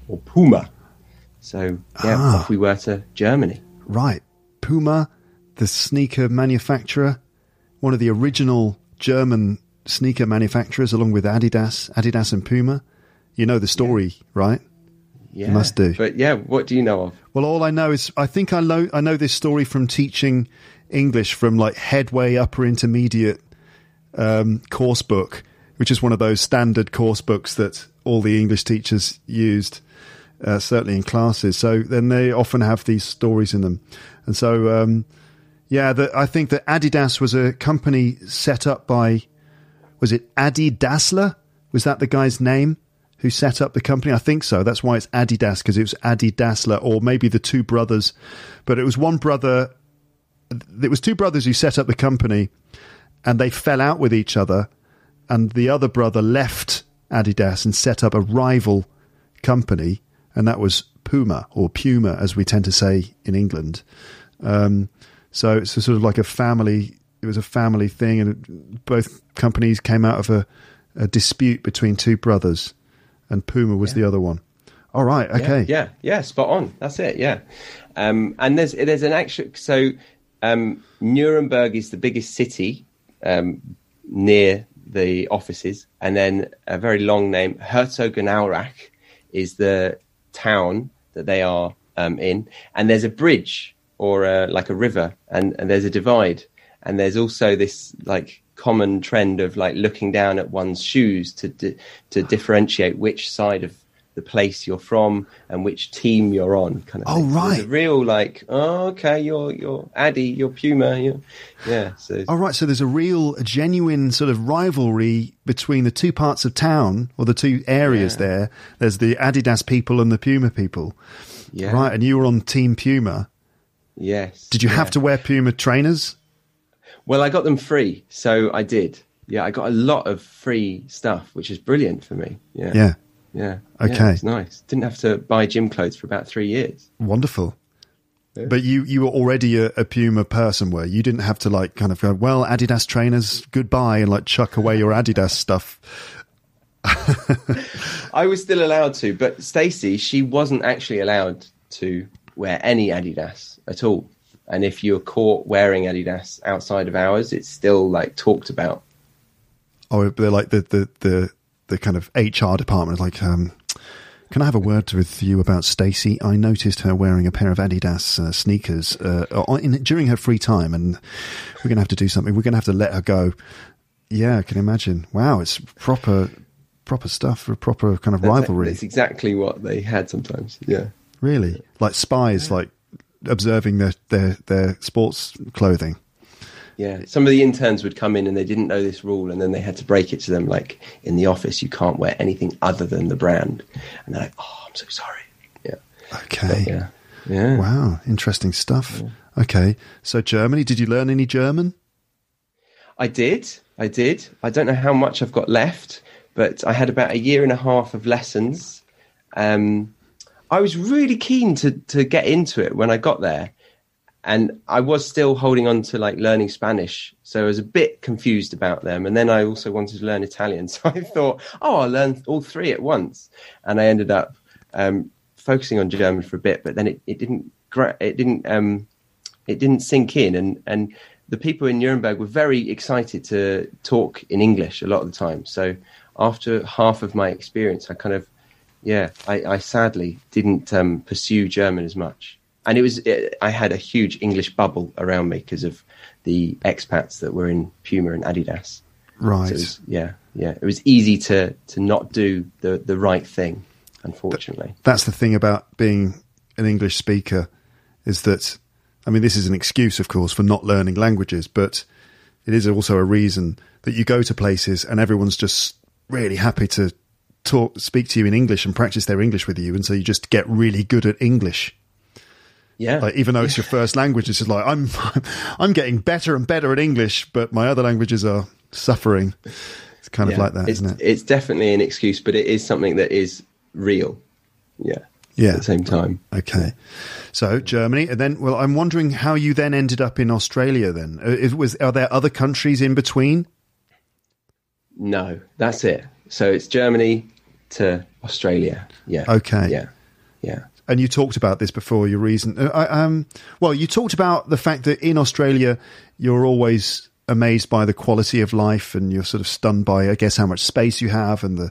So off we were to Germany. Right. Puma, the sneaker manufacturer, one of the original German sneaker manufacturers, along with Adidas and Puma. You know the story, right? Yeah. You must do. But what do you know of? Well, all I know is I think I know this story from teaching English from like Headway Upper Intermediate course book, which is one of those standard course books that all the English teachers used, certainly in classes. So then they often have these stories in them. And so, I think that Adidas was a company set up by, was it Adi Dassler? Was that the guy's name who set up the company? I think so. That's why it's Adidas, because it was Adi Dassler, or maybe the two brothers. But it was one brother. It was two brothers who set up the company, and they fell out with each other, and the other brother left Adidas and set up a rival company, and that was Puma, or Puma, as we tend to say in England. So it's a sort of like a family it was a family thing, and both companies came out of a dispute between two brothers, and Puma was the other one. All right, okay, yeah, spot on. That's it. Yeah, and there's an actual. So Nuremberg is the biggest city near the offices, and then a very long name, Herzogenaurach, is the town that they are in, and there's a bridge or like a river, and there's a divide, and there's also this like common trend of like looking down at one's shoes to differentiate which side of the place you're from and which team you're on, kind of thing. Right. So there's a real like, okay, you're Adi, you're Puma, yeah. So right. So there's a genuine sort of rivalry between the two parts of town, or the two areas there. There's the Adidas people and the Puma people. Yeah. Right, and you were on Team Puma. Yes. Did you have to wear Puma trainers? Well, I got them free, so I did. Yeah, I got a lot of free stuff, which is brilliant for me. Yeah. Okay. Yeah, it's nice. Didn't have to buy gym clothes for about 3 years. Wonderful. Yeah. But you were already a Puma person, were you? You didn't have to like kind of go, well, Adidas trainers, goodbye, and like chuck away your Adidas stuff. I was still allowed to, but Stacey, she wasn't actually allowed to wear any Adidas at all. And if you're caught wearing Adidas outside of hours, it's still like talked about. Oh, they're like the kind of HR department, like, can I have a word with you about Stacey? I noticed her wearing a pair of Adidas sneakers during her free time, and we're going to have to do something. We're going to have to let her go. Yeah, I can imagine. Wow, it's proper stuff for a proper kind of rivalry. That's exactly what they had sometimes. Yeah, really, like spies, like observing their sports clothing. Yeah, some of the interns would come in and they didn't know this rule, and then they had to break it to them, like, in the office, you can't wear anything other than the brand. And they're like, oh, I'm so sorry. Yeah. Okay. But, yeah. Wow, interesting stuff. Yeah. Okay, so Germany, did you learn any German? I did. I don't know how much I've got left, but I had about 1.5 years of lessons. I was really keen to get into it when I got there. And I was still holding on to like learning Spanish. So I was a bit confused about them. And then I also wanted to learn Italian. So I thought, I'll learn all three at once. And I ended up focusing on German for a bit, but then it didn't sink in. And the people in Nuremberg were very excited to talk in English a lot of the time. So after half of my experience, I kind of, I sadly didn't pursue German as much. And I had a huge English bubble around me because of the expats that were in Puma and Adidas. Right. So it was easy to not do the right thing, unfortunately. That's the thing about being an English speaker, is that, I mean, this is an excuse, of course, for not learning languages, but it is also a reason that you go to places and everyone's just really happy to speak to you in English and practice their English with you. And so you just get really good at English. Yeah. Like, even though it's your first language, it's just like, I'm getting better and better at English, but my other languages are suffering. It's kind of like that, isn't it? It's definitely an excuse, but it is something that is real. Yeah. At the same time. Okay. So Germany, and then, well, I'm wondering how you then ended up in Australia then. Are there other countries in between? No, that's it. So it's Germany to Australia. Yeah. Okay. Yeah. And you talked about this before, your reason. You talked about the fact that in Australia, you're always amazed by the quality of life, and you're sort of stunned by, I guess, how much space you have, and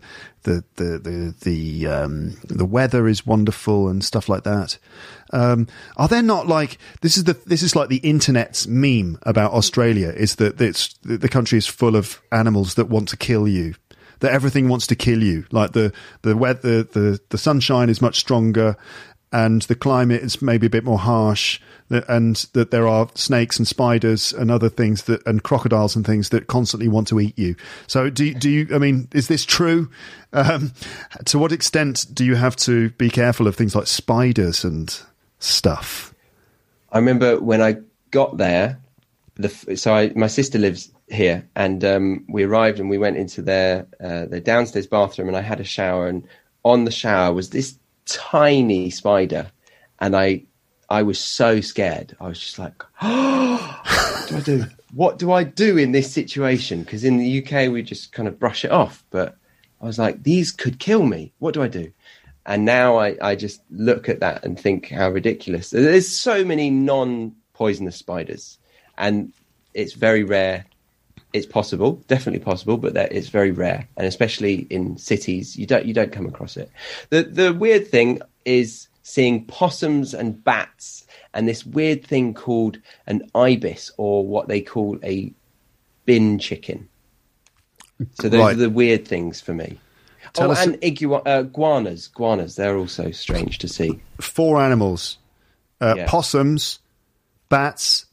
the weather is wonderful and stuff like that. Are there not, like, this is like the internet's meme about Australia, is that the country is full of animals that want to kill you. That everything wants to kill you. Like the weather, the sunshine is much stronger, and the climate is maybe a bit more harsh, and that there are snakes and spiders and other things and crocodiles and things that constantly want to eat you. So do you, I mean, is this true? To what extent do you have to be careful of things like spiders and stuff? I remember when I got there, my sister lives here, and we arrived and we went into their downstairs bathroom, and I had a shower, and on the shower was this tiny spider, and I was so scared. I was just like, oh, do I do? What do I do in this situation? Because in the UK, we just kind of brush it off. But I was like, these could kill me. What do I do? And now I just look at that and think how ridiculous. There's so many non-poisonous spiders, and it's very rare. It's possible, definitely possible, but it's very rare, and especially in cities, you don't come across it. The weird thing is seeing possums and bats, and this weird thing called an ibis, or what they call a bin chicken. So those are the weird things for me. And iguanas. They're also strange to see. 4 animals: possums, bats,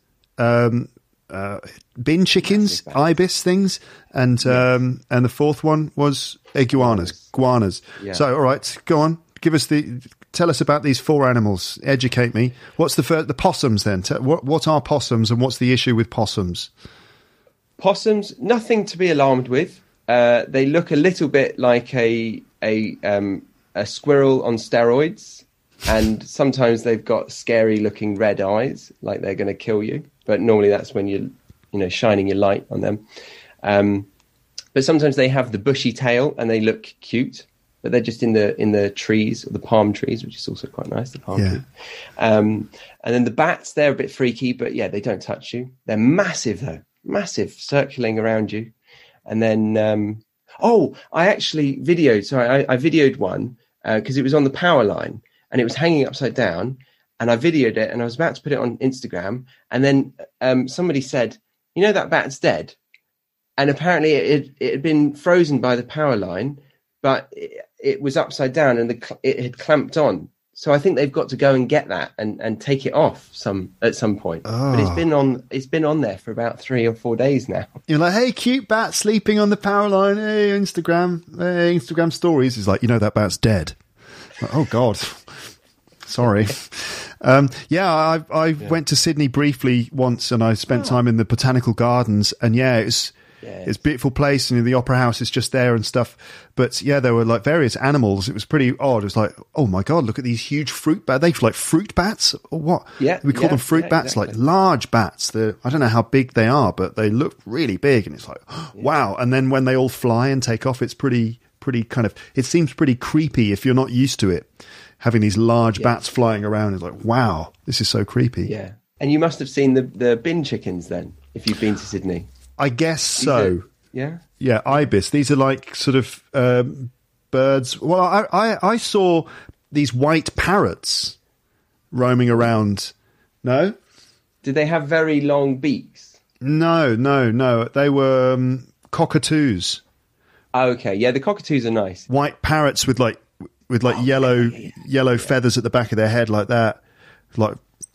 bin chickens, ibis things, and the fourth one was iguanas. Yeah. So, all right, go on. Tell us about these 4 animals. Educate me. What's the possums then? What are possums, and what's the issue with possums? Possums, nothing to be alarmed with. They look a little bit like a squirrel on steroids, and sometimes they've got scary-looking red eyes, like they're going to kill you. But normally that's when you're shining your light on them. But sometimes they have the bushy tail and they look cute, but they're just in the trees, or the palm trees, which is also quite nice. The palm tree. And then the bats, they're a bit freaky, but yeah, they don't touch you. They're massive though, massive, circling around you. And then, I actually videoed. So I videoed one because it was on the power line and it was hanging upside down. And I videoed it, and I was about to put it on Instagram. And then somebody said, "You know that bat's dead." And apparently, it had been frozen by the power line, but it was upside down, and it had clamped on. So I think they've got to go and get that and take it off at some point. Oh. But it's been on there for about 3 or 4 days now. You're like, "Hey, cute bat sleeping on the power line. Hey, Instagram stories." It's like, that bat's dead. Like, oh God, sorry. I went to Sydney briefly once, and I spent time in the botanical gardens, and it's a beautiful place, and the Opera House is just there and stuff. But there were like various animals. It was pretty odd. It was like, oh my God, look at these huge fruit bats. Are they like fruit bats or what? Yeah, we call them fruit bats, exactly. Like large bats. I don't know how big they are, but they look really big, and it's like, wow. And then when they all fly and take off, it's pretty kind of. It seems pretty creepy if you're not used to it. Having these large bats flying around is like, wow, this is so creepy. Yeah. And you must have seen the bin chickens then, if you've been to Sydney. I guess so. Yeah, ibis. These are like sort of birds. Well, I saw these white parrots roaming around. No? Did they have very long beaks? No. They were cockatoos. Oh, okay. Yeah, the cockatoos are nice. White parrots with yellow feathers at the back of their head like that, like,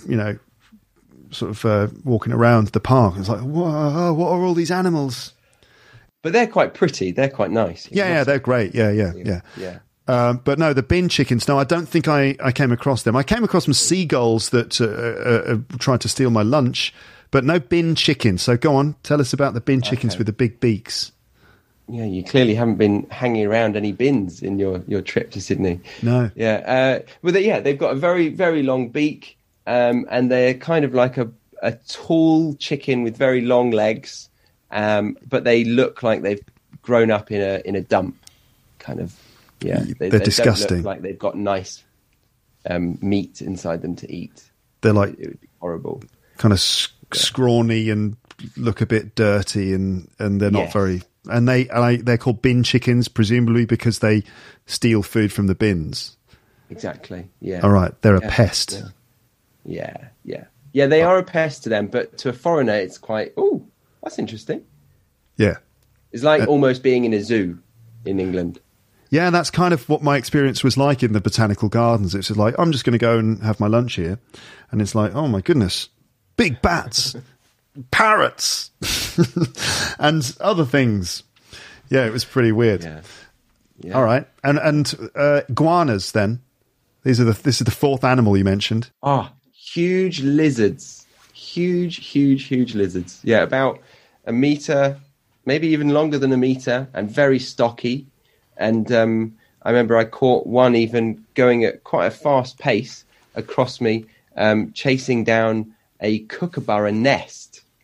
sort of walking around the park. It's like, whoa, what are all these animals? But they're quite pretty. They're quite nice. Yeah, they're great. Yeah. But no, the bin chickens, no, I don't think I came across them. I came across some seagulls that tried to steal my lunch, but no bin chickens. So go on, tell us about the bin chickens with the big beaks. Yeah, you clearly haven't been hanging around any bins in your trip to Sydney. No. Yeah. They've got a very, very long beak, and they're kind of like a tall chicken with very long legs, but they look like they've grown up in a dump, kind of. Yeah, they're disgusting. Don't look like they've got nice meat inside them to eat. They're like, it would be horrible, kind of scrawny and look a bit dirty, and they're not very. And they're called bin chickens, presumably because they steal food from the bins. Exactly. Yeah. All right. They're a pest. Yeah. They are a pest to them, but to a foreigner, it's quite. Oh, that's interesting. Yeah. It's like almost being in a zoo in England. Yeah, that's kind of what my experience was like in the botanical gardens. It's just like, I'm just going to go and have my lunch here, and it's like, oh my goodness, big bats. Parrots and other things. Yeah, it was pretty weird. Yeah. All right, and iguanas. Then this is the fourth animal you mentioned. Huge lizards, huge lizards. Yeah, about a meter, maybe even longer than a meter, and very stocky. And I remember I caught one even going at quite a fast pace across me, chasing down a kookaburra nest.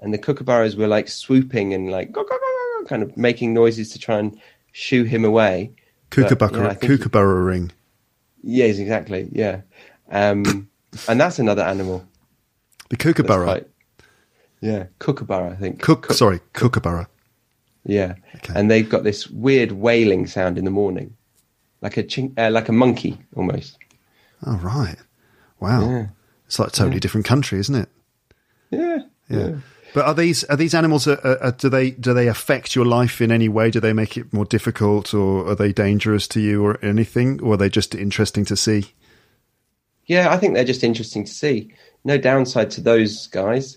and the kookaburras were like swooping and like kind of making noises to try and shoo him away. Kookaburra-ing. Yes, exactly. Yeah, and that's another animal. The kookaburra. Kookaburra, I think. Kookaburra. Yeah, Okay. and they've got this weird wailing sound in the morning, like a monkey almost. Oh, right. Wow. Yeah. It's like a totally different country, isn't it? Yeah. But are these animals? Do they affect your life in any way? Do they make it more difficult, or are they dangerous to you, or anything? Or are they just interesting to see? Yeah, I think they're just interesting to see. No downside to those guys.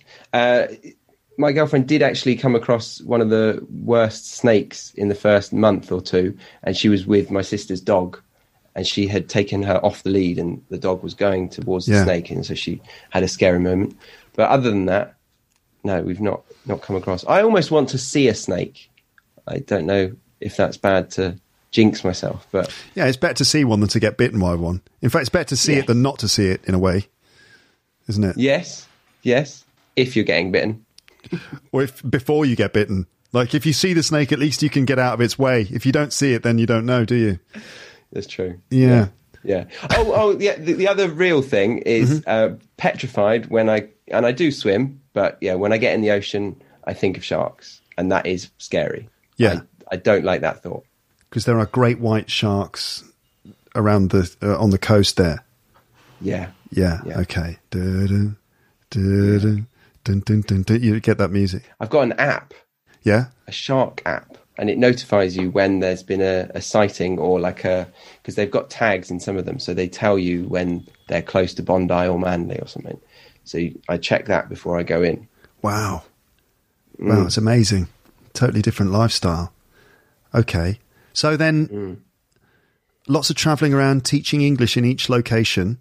My girlfriend did actually come across one of the worst snakes in the first month or two, and she was with my sister's dog, and she had taken her off the lead, and the dog was going towards the snake, and so she had a scary moment. But other than that, no, we've not come across. I almost want to see a snake. I don't know if that's bad to jinx myself, but yeah, it's better to see one than to get bitten by one. In fact, it's better to see it than not to see it, in a way, isn't it? Yes, if you're getting bitten. Or if before you get bitten. Like, if you see the snake, at least you can get out of its way. If you don't see it, then you don't know, do you? That's true. Yeah. Oh, yeah. The other real thing is petrified when I do swim, but yeah, when I get in the ocean, I think of sharks, and that is scary. Yeah. I don't like that thought. Because there are great white sharks around on the coast there. Yeah. Okay. Dun, dun, dun, dun, dun, dun, dun. You get that music. I've got an app. Yeah. A shark app, and it notifies you when there's been a sighting, or because they've got tags in some of them, so they tell you when they're close to Bondi or Manly or something. So I check that before I go in. Wow, it's amazing. Totally different lifestyle. Okay, so then lots of travelling around, teaching English in each location,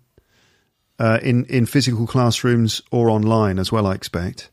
in physical classrooms or online as well, I expect.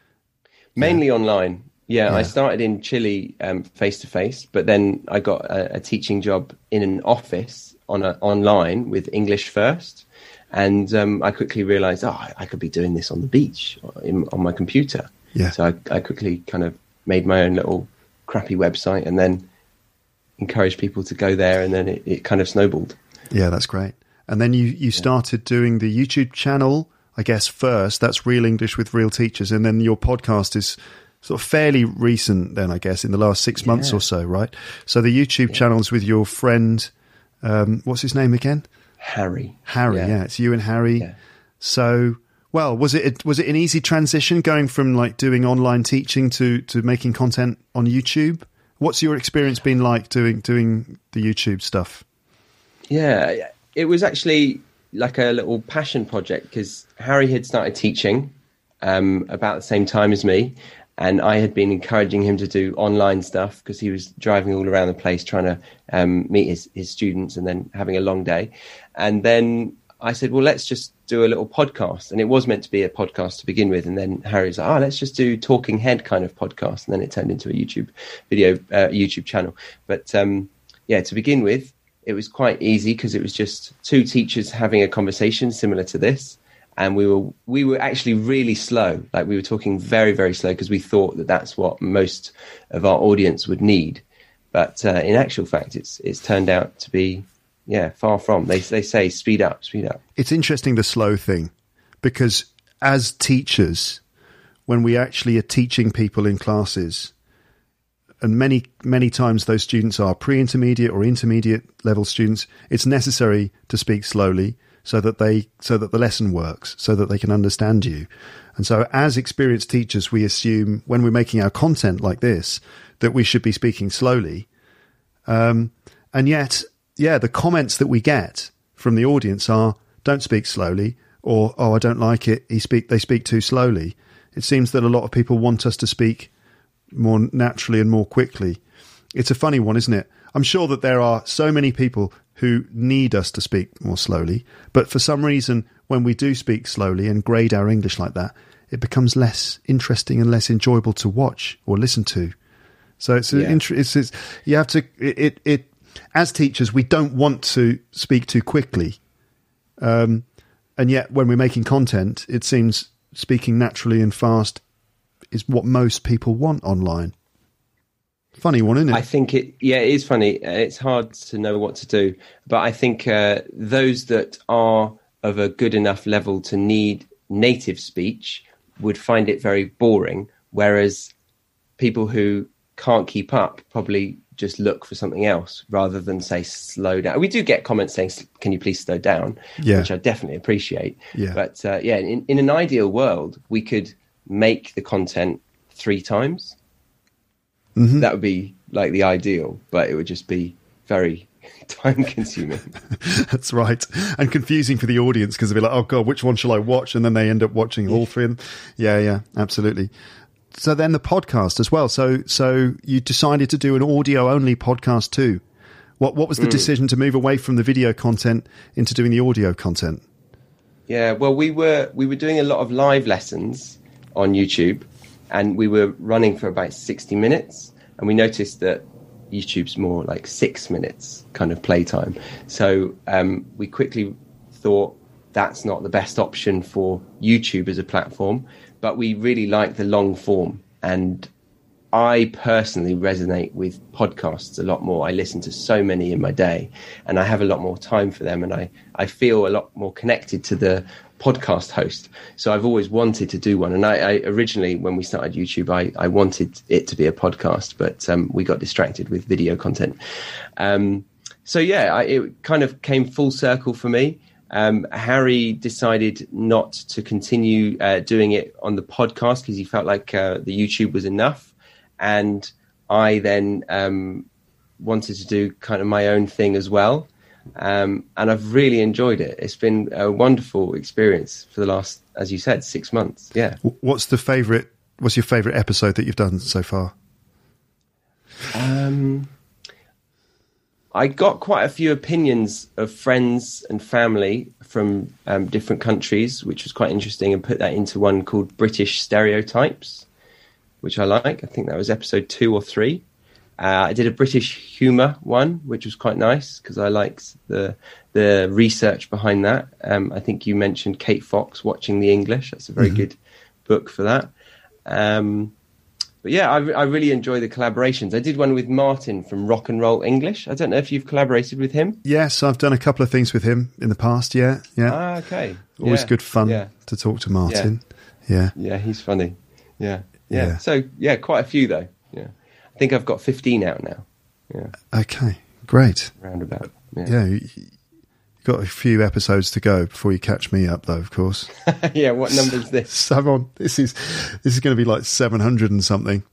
Mainly online. Yeah, I started in Chile face-to-face, but then I got a teaching job in an office online with English First. And I quickly realised, I could be doing this on the beach on my computer. Yeah. So I quickly kind of made my own little crappy website and then encouraged people to go there, and then it kind of snowballed. Yeah, that's great. And then you started doing the YouTube channel, I guess, first. That's Real English with Real Teachers. And then your podcast is sort of fairly recent then, I guess, in the last 6 months or so, right? So the YouTube channel's with your friend, what's his name again? Harry, yeah. It's you and Harry. Yeah. So, well, was it an easy transition going from like doing online teaching to making content on YouTube? What's your experience been like doing the YouTube stuff? Yeah, it was actually like a little passion project, because Harry had started teaching about the same time as me, and I had been encouraging him to do online stuff because he was driving all around the place trying to meet his students and then having a long day. And then I said, well, let's just do a little podcast. And it was meant to be a podcast to begin with. And then Harry's like, let's just do Talking Head kind of podcast. And then it turned into a YouTube channel. But to begin with, it was quite easy because it was just two teachers having a conversation similar to this. And we were actually really slow. Like, we were talking very, very slow because we thought that that's what most of our audience would need. But in actual fact, it's turned out to be, far from. They say speed up. It's interesting, the slow thing, because as teachers, when we actually are teaching people in classes, and many, many times those students are pre-intermediate or intermediate level students, it's necessary to speak slowly so that the lesson works, so that they can understand you. And so as experienced teachers, we assume when we're making our content like this, that we should be speaking slowly. And yet, the comments that we get from the audience are, don't speak slowly, or, I don't like it, they speak too slowly. It seems that a lot of people want us to speak more naturally and more quickly. It's a funny one, isn't it? I'm sure that there are so many people who need us to speak more slowly, but for some reason, when we do speak slowly and grade our English like that, it becomes less interesting and less enjoyable to watch or listen to. So you have to, as teachers, we don't want to speak too quickly. And yet when we're making content, it seems speaking naturally and fast is what most people want online. Funny one, isn't it? I think it is funny. It's hard to know what to do, but I think those that are of a good enough level to need native speech would find it very boring, whereas people who can't keep up probably just look for something else rather than say slow down. We do get comments saying, can you please slow down? Which I definitely appreciate. But in an ideal world, we could make the content 3 times. That would be like the ideal, but it would just be very time consuming. That's right. And confusing for the audience, because they'll be like, oh God, which one shall I watch? And then they end up watching all 3 of them. Yeah, absolutely. So then the podcast as well. So you decided to do an audio only podcast too. What was the decision to move away from the video content into doing the audio content? Yeah, well, we were doing a lot of live lessons on YouTube, and we were running for about 60 minutes, and we noticed that YouTube's more like 6 minutes kind of playtime. So we quickly thought that's not the best option for YouTube as a platform, but we really like the long form. And I personally resonate with podcasts a lot more. I listen to so many in my day, and I have a lot more time for them, and I feel a lot more connected to the podcast host. So I've always wanted to do one. And I originally, when we started YouTube, I wanted it to be a podcast, but we got distracted with video content. It kind of came full circle for me. Harry decided not to continue doing it on the podcast because he felt like the YouTube was enough. And I then wanted to do kind of my own thing as well. And I've really enjoyed it. It's been a wonderful experience for the last, as you said, 6 months. Yeah. What's your favourite episode that you've done so far? I got quite a few opinions of friends and family from different countries, which was quite interesting, and put that into one called British Stereotypes, which I like. I think that was episode 2 or 3. I did a British humour one, which was quite nice because I liked the research behind that. I think you mentioned Kate Fox, Watching the English. That's a very good book for that. But yeah, I really enjoy the collaborations. I did one with Martin from Rock and Roll English. I don't know if you've collaborated with him. Yes, I've done a couple of things with him in the past. Yeah. Ah, okay. Always good fun to talk to Martin. Yeah, he's funny. Yeah. So yeah, quite a few though. Yeah, I think I've got 15 out now. Yeah. Okay, great. Roundabout. Yeah. You've got a few episodes to go before you catch me up, though. Of course. Yeah. What number is this? So this is going to be like 700 and something.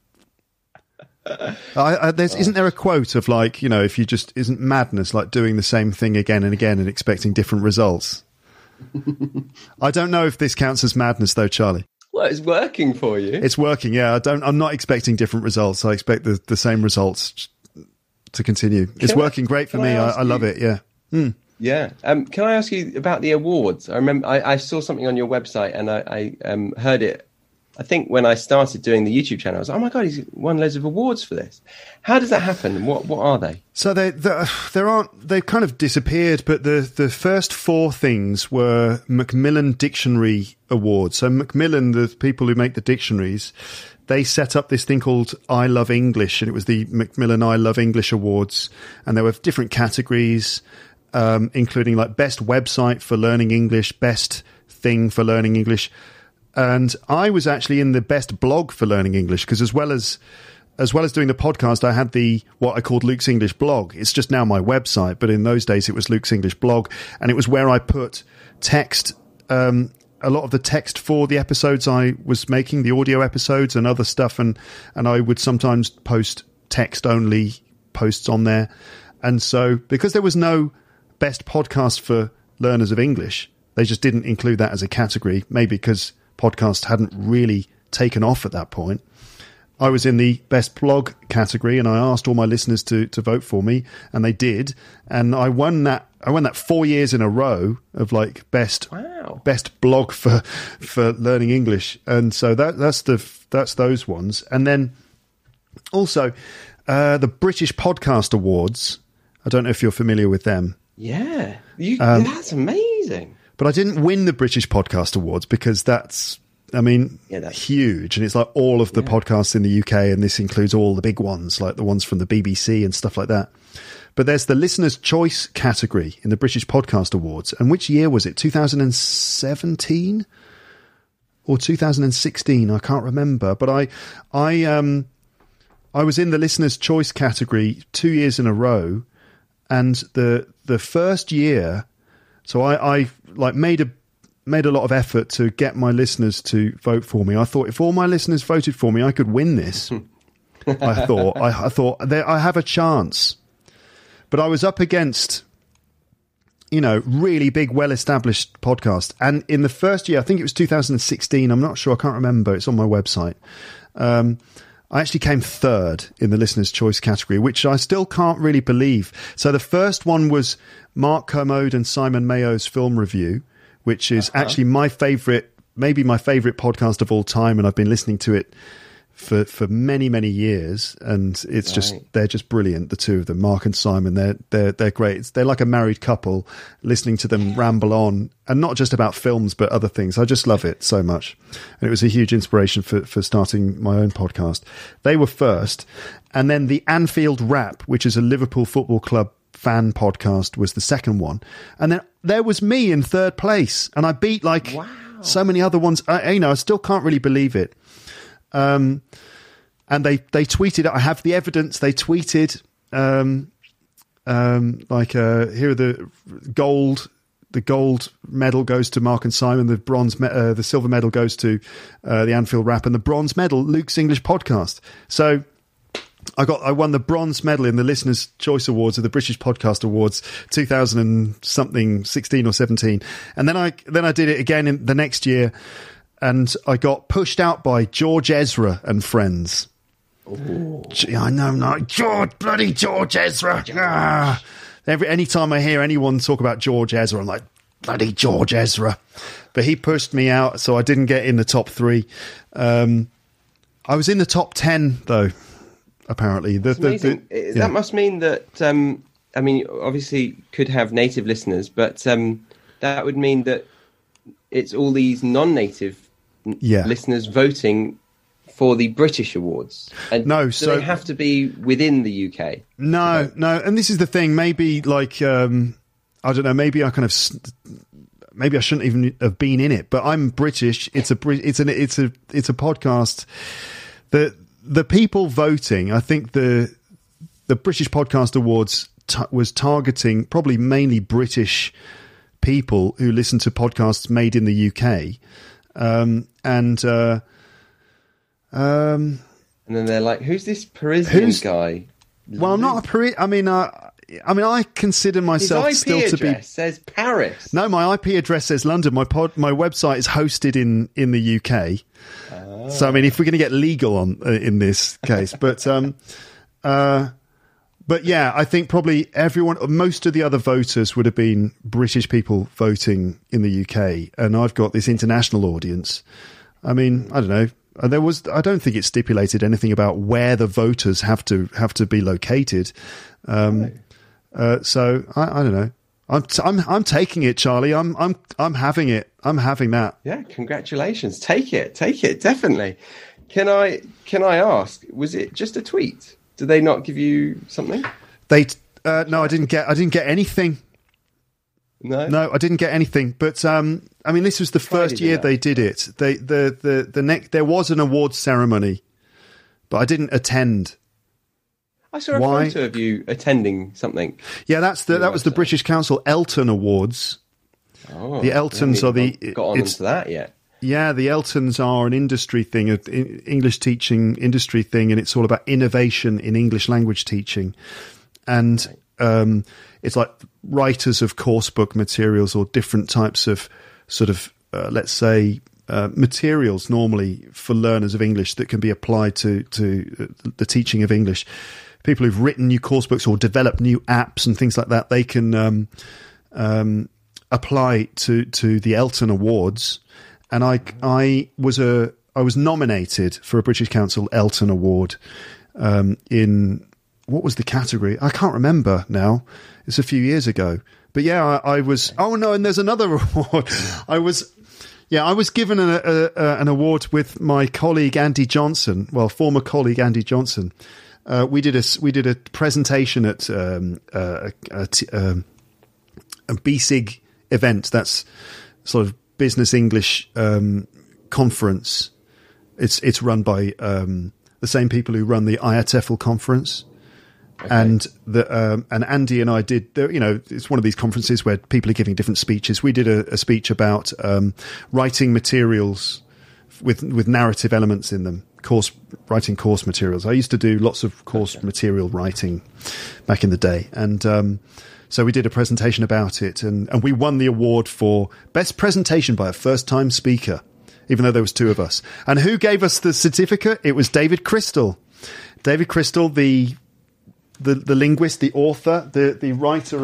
Isn't there a quote of like, if you just isn't madness like doing the same thing again and again and expecting different results? I don't know if this counts as madness though, Charlie. Well, it's working for you. It's working, yeah. I'm not expecting different results. I expect the same results to continue. It's working great for me. I love it, yeah. Yeah. Can I ask you about the awards? I remember I saw something on your website, and I heard it. I think when I started doing the YouTube channel, I was like, oh my God, he's won loads of awards for this. How does that happen? What are they? So they've kind of disappeared, but the first 4 things were Macmillan Dictionary Awards. So Macmillan, the people who make the dictionaries, they set up this thing called I Love English, and it was the Macmillan I Love English Awards. And there were different categories, including like best website for learning English, best thing for learning English. And I was actually in the best blog for learning English, because as well as doing the podcast, I had what I called Luke's English blog. It's just now my website, but in those days it was Luke's English blog, and it was where I put text, a lot of the text for the episodes I was making, the audio episodes and other stuff, and I would sometimes post text only posts on there. And so because there was no best podcast for learners of English, they just didn't include that as a category, maybe because podcast hadn't really taken off at that point. I was in the best blog category, and I asked all my listeners to vote for me, and they did, and I won that 4 years in a row of like best blog for learning English. And so that's those ones. And then also the British Podcast Awards. I don't know if you're familiar with them. Yeah, that's amazing. But I didn't win the British Podcast Awards because that's I mean, that's huge. And it's like all of the podcasts in the UK, and this includes all the big ones, like the ones from the BBC and stuff like that. But there's the Listener's Choice category in the British Podcast Awards. And which year was it? 2017 or 2016? I can't remember. But I was in the Listener's Choice category 2 years in a row. And the first year, so I like made a lot of effort to get my listeners to vote for me. I thought if all my listeners voted for me, I could win this. I thought I have a chance. But I was up against, really big, well-established podcasts. And in the first year, I think it was 2016, I'm not sure, I can't remember, it's on my website. I actually came third in the Listener's Choice category, which I still can't really believe. So the first one was Mark Kermode and Simon Mayo's film review, which is actually maybe my favourite podcast of all time, and I've been listening to it for many, many years, and it's they're just brilliant, the two of them, Mark and Simon. They're great. They're like a married couple, listening to them ramble on, and not just about films but other things. I just love it so much, and it was a huge inspiration for starting my own podcast. They were first, and then the Anfield Wrap, which is a Liverpool Football Club fan podcast, was the second one, and then there was me in third place, and I beat so many other ones. I still can't really believe it. And they tweeted, I have the evidence, they tweeted here are the gold medal goes to Mark and Simon, the silver medal goes to the Anfield Wrap, and the bronze medal, Luke's English Podcast. So I won the bronze medal in the Listener's Choice Awards of the British Podcast Awards 2000 and something, 16 or 17, and then I did it again in the next year. And I got pushed out by George Ezra and friends. Ooh. I know, bloody George Ezra. Any time I hear anyone talk about George Ezra, I'm like, bloody George Ezra. But he pushed me out, so I didn't get in the top 3. I was in the top 10, though, apparently. That must mean that, obviously could have native listeners, but that would mean that it's all these non-native listeners voting for the British awards. And do they have to be within the UK? No. And this is the thing. Maybe I don't know. Maybe I shouldn't even have been in it. But I'm British. It's a podcast. The people voting. I think the British Podcast Awards was targeting probably mainly British people who listen to podcasts made in the UK, and then they're like, "Who's this Parisian guy?" Well, I'm not a Parisian. I consider myself His IP still to be. Says Paris. No, my IP address says London. My website is hosted in the UK. So if we're going to get legal in this case, but yeah, I think probably most of the other voters would have been British people voting in the UK, and I've got this international audience. I don't know. I don't think it stipulated anything about where the voters have to be located. So I don't know. I'm taking it, Charlie. I'm having it. I'm having that. Yeah, congratulations. Take it, definitely. Can I ask? Was it just a tweet? Did they not give you something? No, I didn't get anything. No, I didn't get anything. But this was the first year they did it. There was an awards ceremony, but I didn't attend. I saw a photo of you attending something. Yeah, that was the British Council Elton Awards. Oh, the Eltons are the got on into that yet. Yeah, the Eltons are an industry thing, an English teaching industry thing, and it's all about innovation in English language teaching. And it's like writers of course book materials or different types of let's say, materials normally for learners of English that can be applied to the teaching of English. People who've written new course books or developed new apps and things like that, they can apply to the Elton Awards. And I was nominated for a British Council Elton Award in, what was the category? I can't remember now. It's a few years ago. But yeah, I was. Oh no, and there's another award. Yeah, I was given an award with my colleague Andy Johnson, former colleague Andy Johnson. We did a presentation at a BSIG event. That's sort of Business English conference. It's run by the same people who run the IATEFL conference. Okay. And Andy and I did, it's one of these conferences where people are giving different speeches. We did a speech about writing materials with narrative elements in them, writing course materials. I used to do lots of course material writing back in the day. And so we did a presentation about it, and we won the award for Best Presentation by a First-Time Speaker, even though there was two of us. And who gave us the certificate? It was David Crystal. David Crystal, the linguist, the author, the writer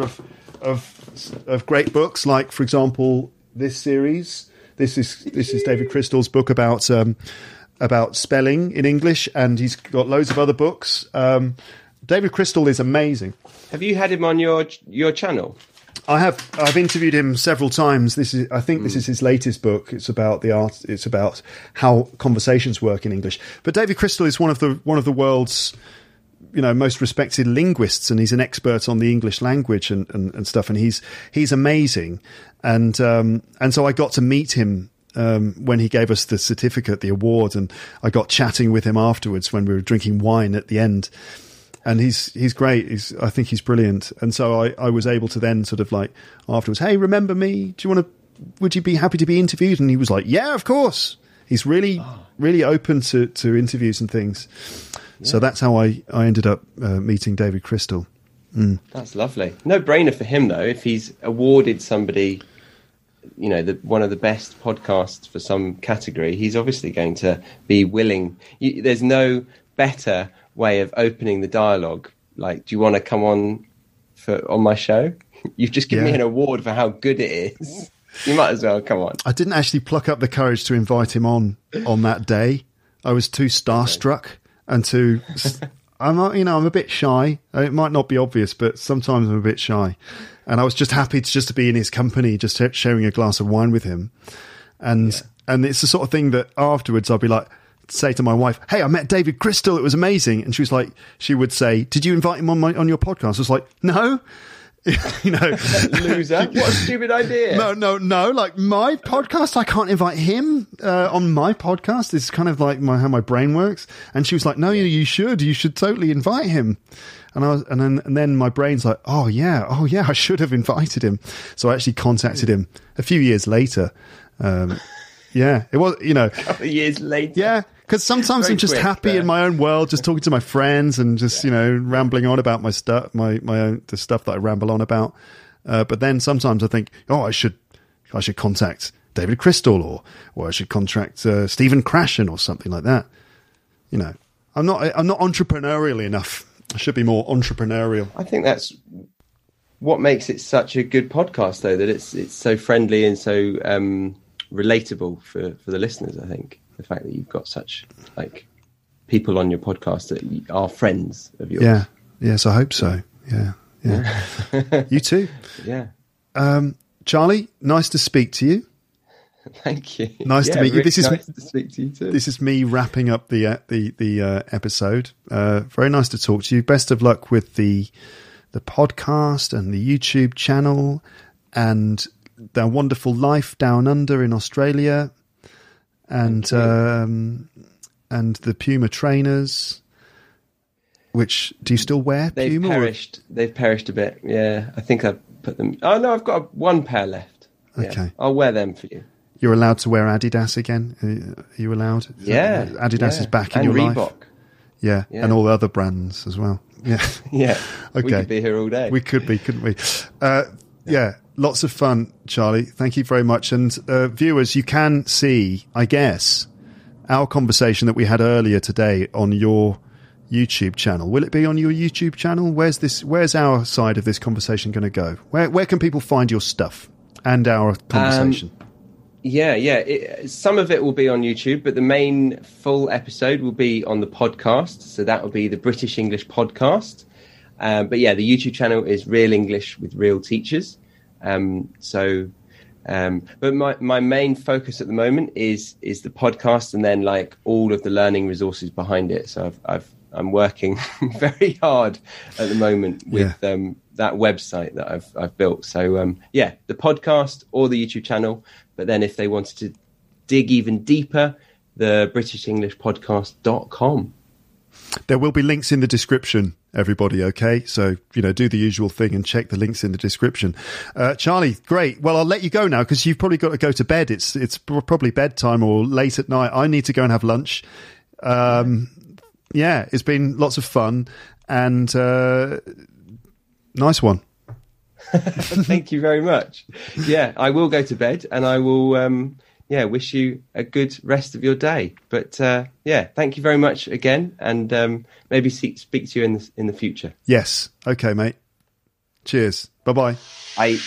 of great books, like, for example, this series. This is David Crystal's book about spelling in English, and he's got loads of other books. David Crystal is amazing. Have you had him on your channel? I have. I've interviewed him several times. This is his latest book. It's about the art. It's about how conversations work in English. But David Crystal is one of the world's most respected linguists, and he's an expert on the English language and stuff. And he's amazing. And so I got to meet him when he gave us the certificate, the award, and I got chatting with him afterwards when we were drinking wine at the end. And he's great. I think he's brilliant. And so I was able to then sort of like afterwards, hey, remember me? Would you be happy to be interviewed? And he was like, yeah, of course. He's really open to interviews and things. Yeah. So that's how I ended up meeting David Crystal. Mm. That's lovely. No brainer for him though. If he's awarded somebody, one of the best podcasts for some category, he's obviously going to be willing. There's no better way of opening the dialogue. Like, do you want to come on my show? You've just given me an award for how good it is. You might as well come on. I didn't actually pluck up the courage to invite him on that day. I was too starstruck and I'm a bit shy. It might not be obvious, but sometimes I'm a bit shy. And I was just happy to be in his company, just sharing a glass of wine with him. And it's the sort of thing that afterwards I'll be like, say to my wife, hey, I met David Crystal, it was amazing. And she would say, did you invite him on your podcast? I was like, no. Loser. What a stupid idea. No. Like, my podcast, I can't invite him on my podcast. It's kind of like how my brain works. And she was like, no, you should totally invite him. And then my brain's like, oh yeah, I should have invited him. So I actually contacted him a few years later. Yeah, it was, a couple of years later. Yeah, because sometimes I'm just happy in my own world, just talking to my friends and just, rambling on about my stuff, the stuff that I ramble on about. But then sometimes I think, I should contact David Crystal or I should contact Stephen Krashen or something like that. I'm not entrepreneurial enough. I should be more entrepreneurial. I think that's what makes it such a good podcast, though, that it's so friendly and so relatable for the listeners. I think the fact that you've got such people on your podcast that are friends of yours. Yeah. Yes, I hope so. Yeah. You too. Yeah. Charlie, nice to speak to you. Thank you. Nice to meet you. Nice to speak to you too. This is me wrapping up the episode. Very nice to talk to you. Best of luck with the podcast and the YouTube channel and their wonderful life down under in Australia, and the Puma trainers. Which do you still wear? They've Puma? Perished. They've perished a bit. Yeah, I think I've put them. Oh no, I've got one pair left. Yeah, okay, I'll wear them for you. You're allowed to wear Adidas again? Are you allowed? Yeah, Adidas is back in and your Reebok. life. Yeah, and all the other brands as well. Yeah, yeah. Okay, we could be here all day. We could be, couldn't we? Yeah, lots of fun, Charlie. Thank you very much. And viewers, you can see, I guess, our conversation that we had earlier today on your YouTube channel. Will it be on your YouTube channel? Where's our side of this conversation going to go? Where can people find your stuff and our conversation? Some of it will be on YouTube, but the main full episode will be on the podcast. So that will be the British English Podcast. But yeah, the YouTube channel is Real English with Real Teachers. So But my main focus at the moment is the podcast, and then like all of the learning resources behind it. So I'm working very hard at the moment with that website that I've built. So the podcast or the YouTube channel. But then if they wanted to dig even deeper, the BritishEnglishPodcast.com. There will be links in the description, everybody, okay? So, do the usual thing and check the links in the description. Charlie, great. Well, I'll let you go now because you've probably got to go to bed. It's probably bedtime or late at night. I need to go and have lunch. It's been lots of fun and nice one. Thank you very much. Yeah, I will go to bed and I will... wish you a good rest of your day. But thank you very much again, and maybe speak to you in the future. Yes. Okay, mate. Cheers. Bye-bye. Bye.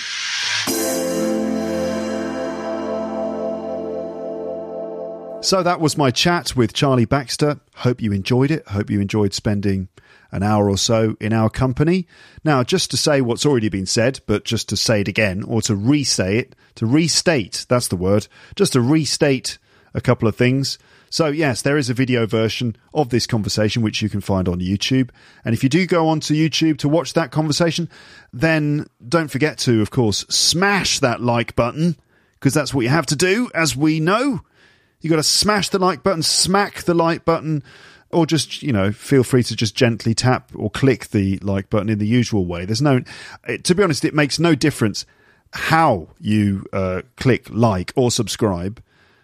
So that was my chat with Charlie Baxter. Hope you enjoyed it. Hope you enjoyed spending an hour or so in our company. Now, just to say what's already been said, but just to say it again, or to restate, that's the word, just to restate a couple of things. So, yes, there is a video version of this conversation, which you can find on YouTube. And if you do go onto YouTube to watch that conversation, then don't forget to, of course, smash that like button, because that's what you have to do, as we know. You got to smash the like button, smack the like button, or just, feel free to just gently tap or click the like button in the usual way. To be honest, it makes no difference how you click like or subscribe.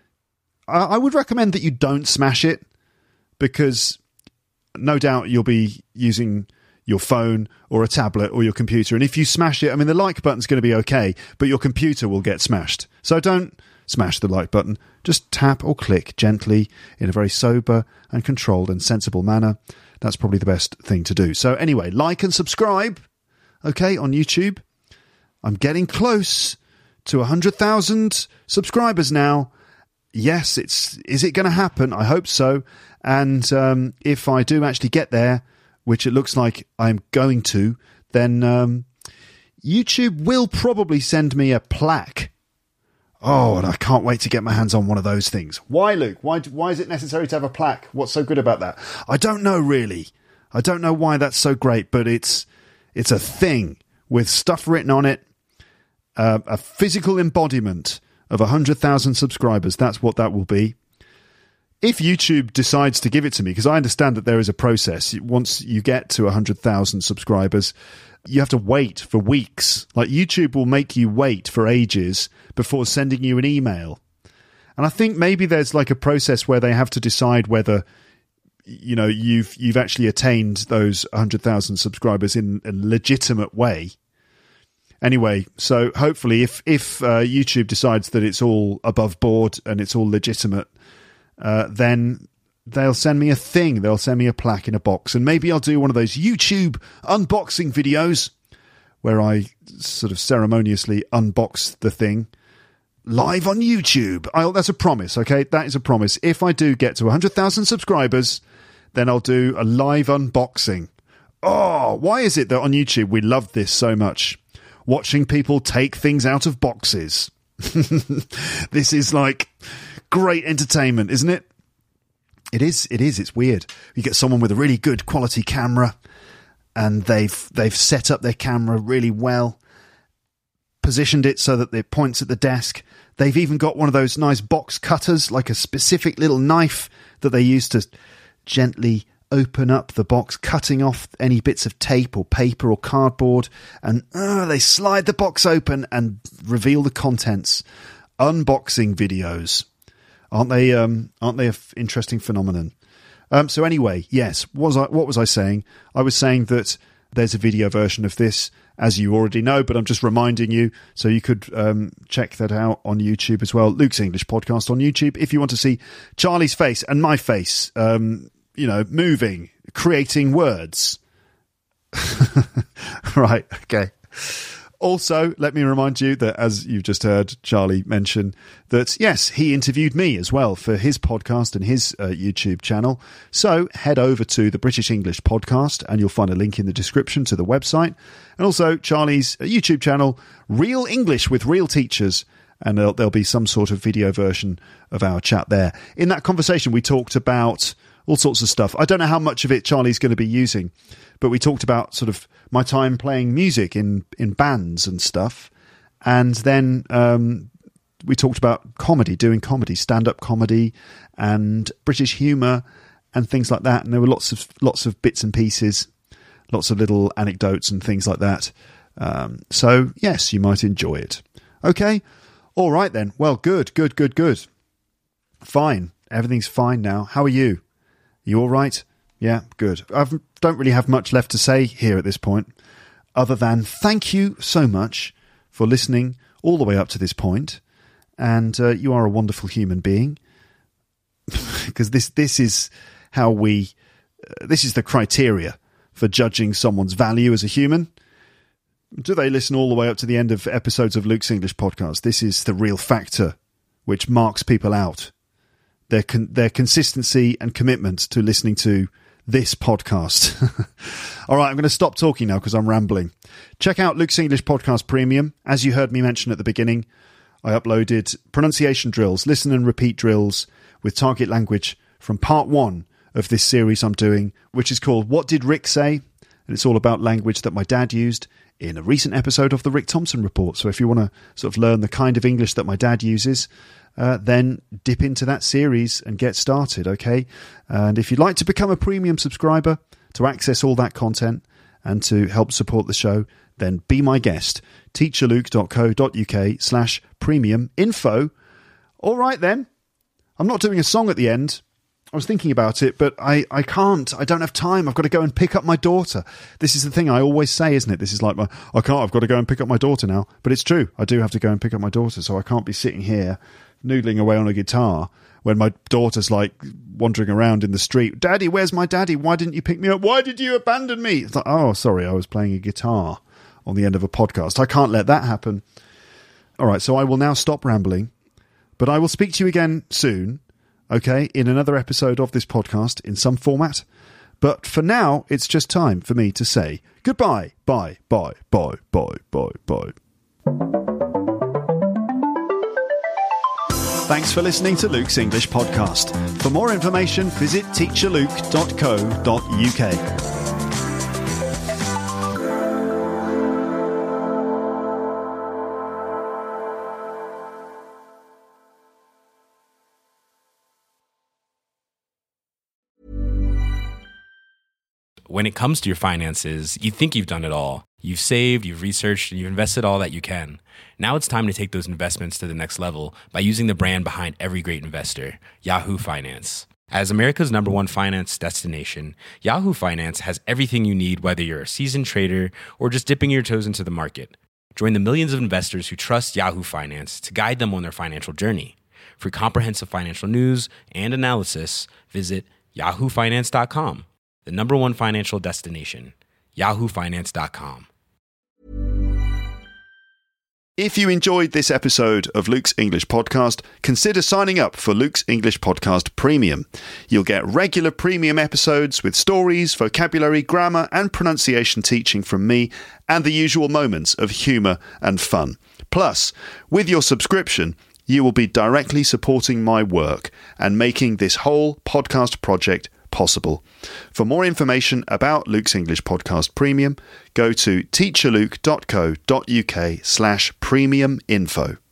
I would recommend that you don't smash it, because no doubt you'll be using your phone or a tablet or your computer. And if you smash it, the like button's going to be okay, but your computer will get smashed. So don't smash the like button. Just tap or click gently in a very sober and controlled and sensible manner. That's probably the best thing to do. So anyway, like and subscribe, okay, on YouTube. I'm getting close to 100,000 subscribers now. Yes, is it going to happen? I hope so. And if I do actually get there, which it looks like I'm going to, then YouTube will probably send me a plaque. Oh, and I can't wait to get my hands on one of those things. Why, Luke? Why is it necessary to have a plaque? What's so good about that? I don't know, really. I don't know why that's so great, but it's a thing with stuff written on it, a physical embodiment of 100,000 subscribers. That's what that will be. If YouTube decides to give it to me, because I understand that there is a process. Once you get to 100,000 subscribers, you have to wait for weeks. Like, YouTube will make you wait for ages before sending you an email. And I think maybe there's like a process where they have to decide whether, you've actually attained those 100,000 subscribers in a legitimate way. Anyway, so hopefully if YouTube decides that it's all above board and it's all legitimate, then they'll send me a thing. They'll send me a plaque in a box. And maybe I'll do one of those YouTube unboxing videos where I sort of ceremoniously unbox the thing live on YouTube. That's a promise, okay? That is a promise. If I do get to 100,000 subscribers, then I'll do a live unboxing. Oh, why is it that on YouTube we love this so much? Watching people take things out of boxes. This is like great entertainment, isn't it? It is. It's weird. You get someone with a really good quality camera, and they've set up their camera really well, positioned it so that it points at the desk. They've even got one of those nice box cutters, like a specific little knife that they use to gently open up the box, cutting off any bits of tape or paper or cardboard, and they slide the box open and reveal the contents. Unboxing videos. Aren't they an interesting phenomenon? So anyway, yes, what was I saying? I was saying that there's a video version of this, as you already know, but I'm just reminding you, so you could check that out on YouTube as well. Luke's English Podcast on YouTube. If you want to see Charlie's face and my face, moving, creating words. Right, okay. Also, let me remind you that, as you've just heard Charlie mention, that, yes, he interviewed me as well for his podcast and his YouTube channel. So head over to the British English Podcast and you'll find a link in the description to the website. And also Charlie's YouTube channel, Real English with Real Teachers. and there'll be some sort of video version of our chat there. In that conversation, we talked about all sorts of stuff. I don't know how much of it Charlie's going to be using, but we talked about sort of my time playing music in bands and stuff. And then we talked about comedy, doing comedy, stand-up comedy and British humour and things like that. And there were lots of bits and pieces, lots of little anecdotes and things like that. So, yes, you might enjoy it. Okay? All right, then. Well, good. Fine. Everything's fine now. How are you? You all right? Yeah, good. I don't really have much left to say here at this point, other than thank you so much for listening all the way up to this point. And you are a wonderful human being. Because this is how this is the criteria for judging someone's value as a human. Do they listen all the way up to the end of episodes of Luke's English podcast? This is the real factor which marks people out. Their consistency and commitment to listening to this podcast. All right, I'm going to stop talking now because I'm rambling. Check out Luke's English Podcast Premium. As you heard me mention at the beginning, I uploaded pronunciation drills, listen and repeat drills with target language from part 1 of this series I'm doing, which is called What Did Rick Say? And it's all about language that my dad used in a recent episode of the Rick Thompson Report. So if you want to sort of learn the kind of English that my dad uses, then dip into that series and get started, okay? And if you'd like to become a premium subscriber to access all that content and to help support the show, then be my guest, teacherluke.co.uk/premium info. All right, then. I'm not doing a song at the end. I was thinking about it, but I can't. I don't have time. I've got to go and pick up my daughter. This is the thing I always say, isn't it? This is like, I can't. I've got to go and pick up my daughter now. But it's true. I do have to go and pick up my daughter, so I can't be sitting here noodling away on a guitar when my daughter's like wandering around in the street. Daddy, where's my daddy? Why didn't you pick me up? Why did you abandon me? It's like, oh, sorry, I was playing a guitar on the end of a podcast. I can't let that happen. All right, so I will now stop rambling, but I will speak to you again soon, okay, in another episode of this podcast in some format. But for now, it's just time for me to say goodbye. Bye. Thanks for listening to Luke's English Podcast. For more information, visit teacherluke.co.uk. When it comes to your finances, you think you've done it all. You've saved, you've researched, and you've invested all that you can. Now it's time to take those investments to the next level by using the brand behind every great investor, Yahoo Finance. As America's #1 finance destination, Yahoo Finance has everything you need, whether you're a seasoned trader or just dipping your toes into the market. Join the millions of investors who trust Yahoo Finance to guide them on their financial journey. For comprehensive financial news and analysis, visit yahoofinance.com. The #1 financial destination, yahoofinance.com. If you enjoyed this episode of Luke's English Podcast, consider signing up for Luke's English Podcast Premium. You'll get regular premium episodes with stories, vocabulary, grammar and pronunciation teaching from me and the usual moments of humour and fun. Plus, with your subscription, you will be directly supporting my work and making this whole podcast project possible. For more information about Luke's English Podcast Premium, go to teacherluke.co.uk/premium info.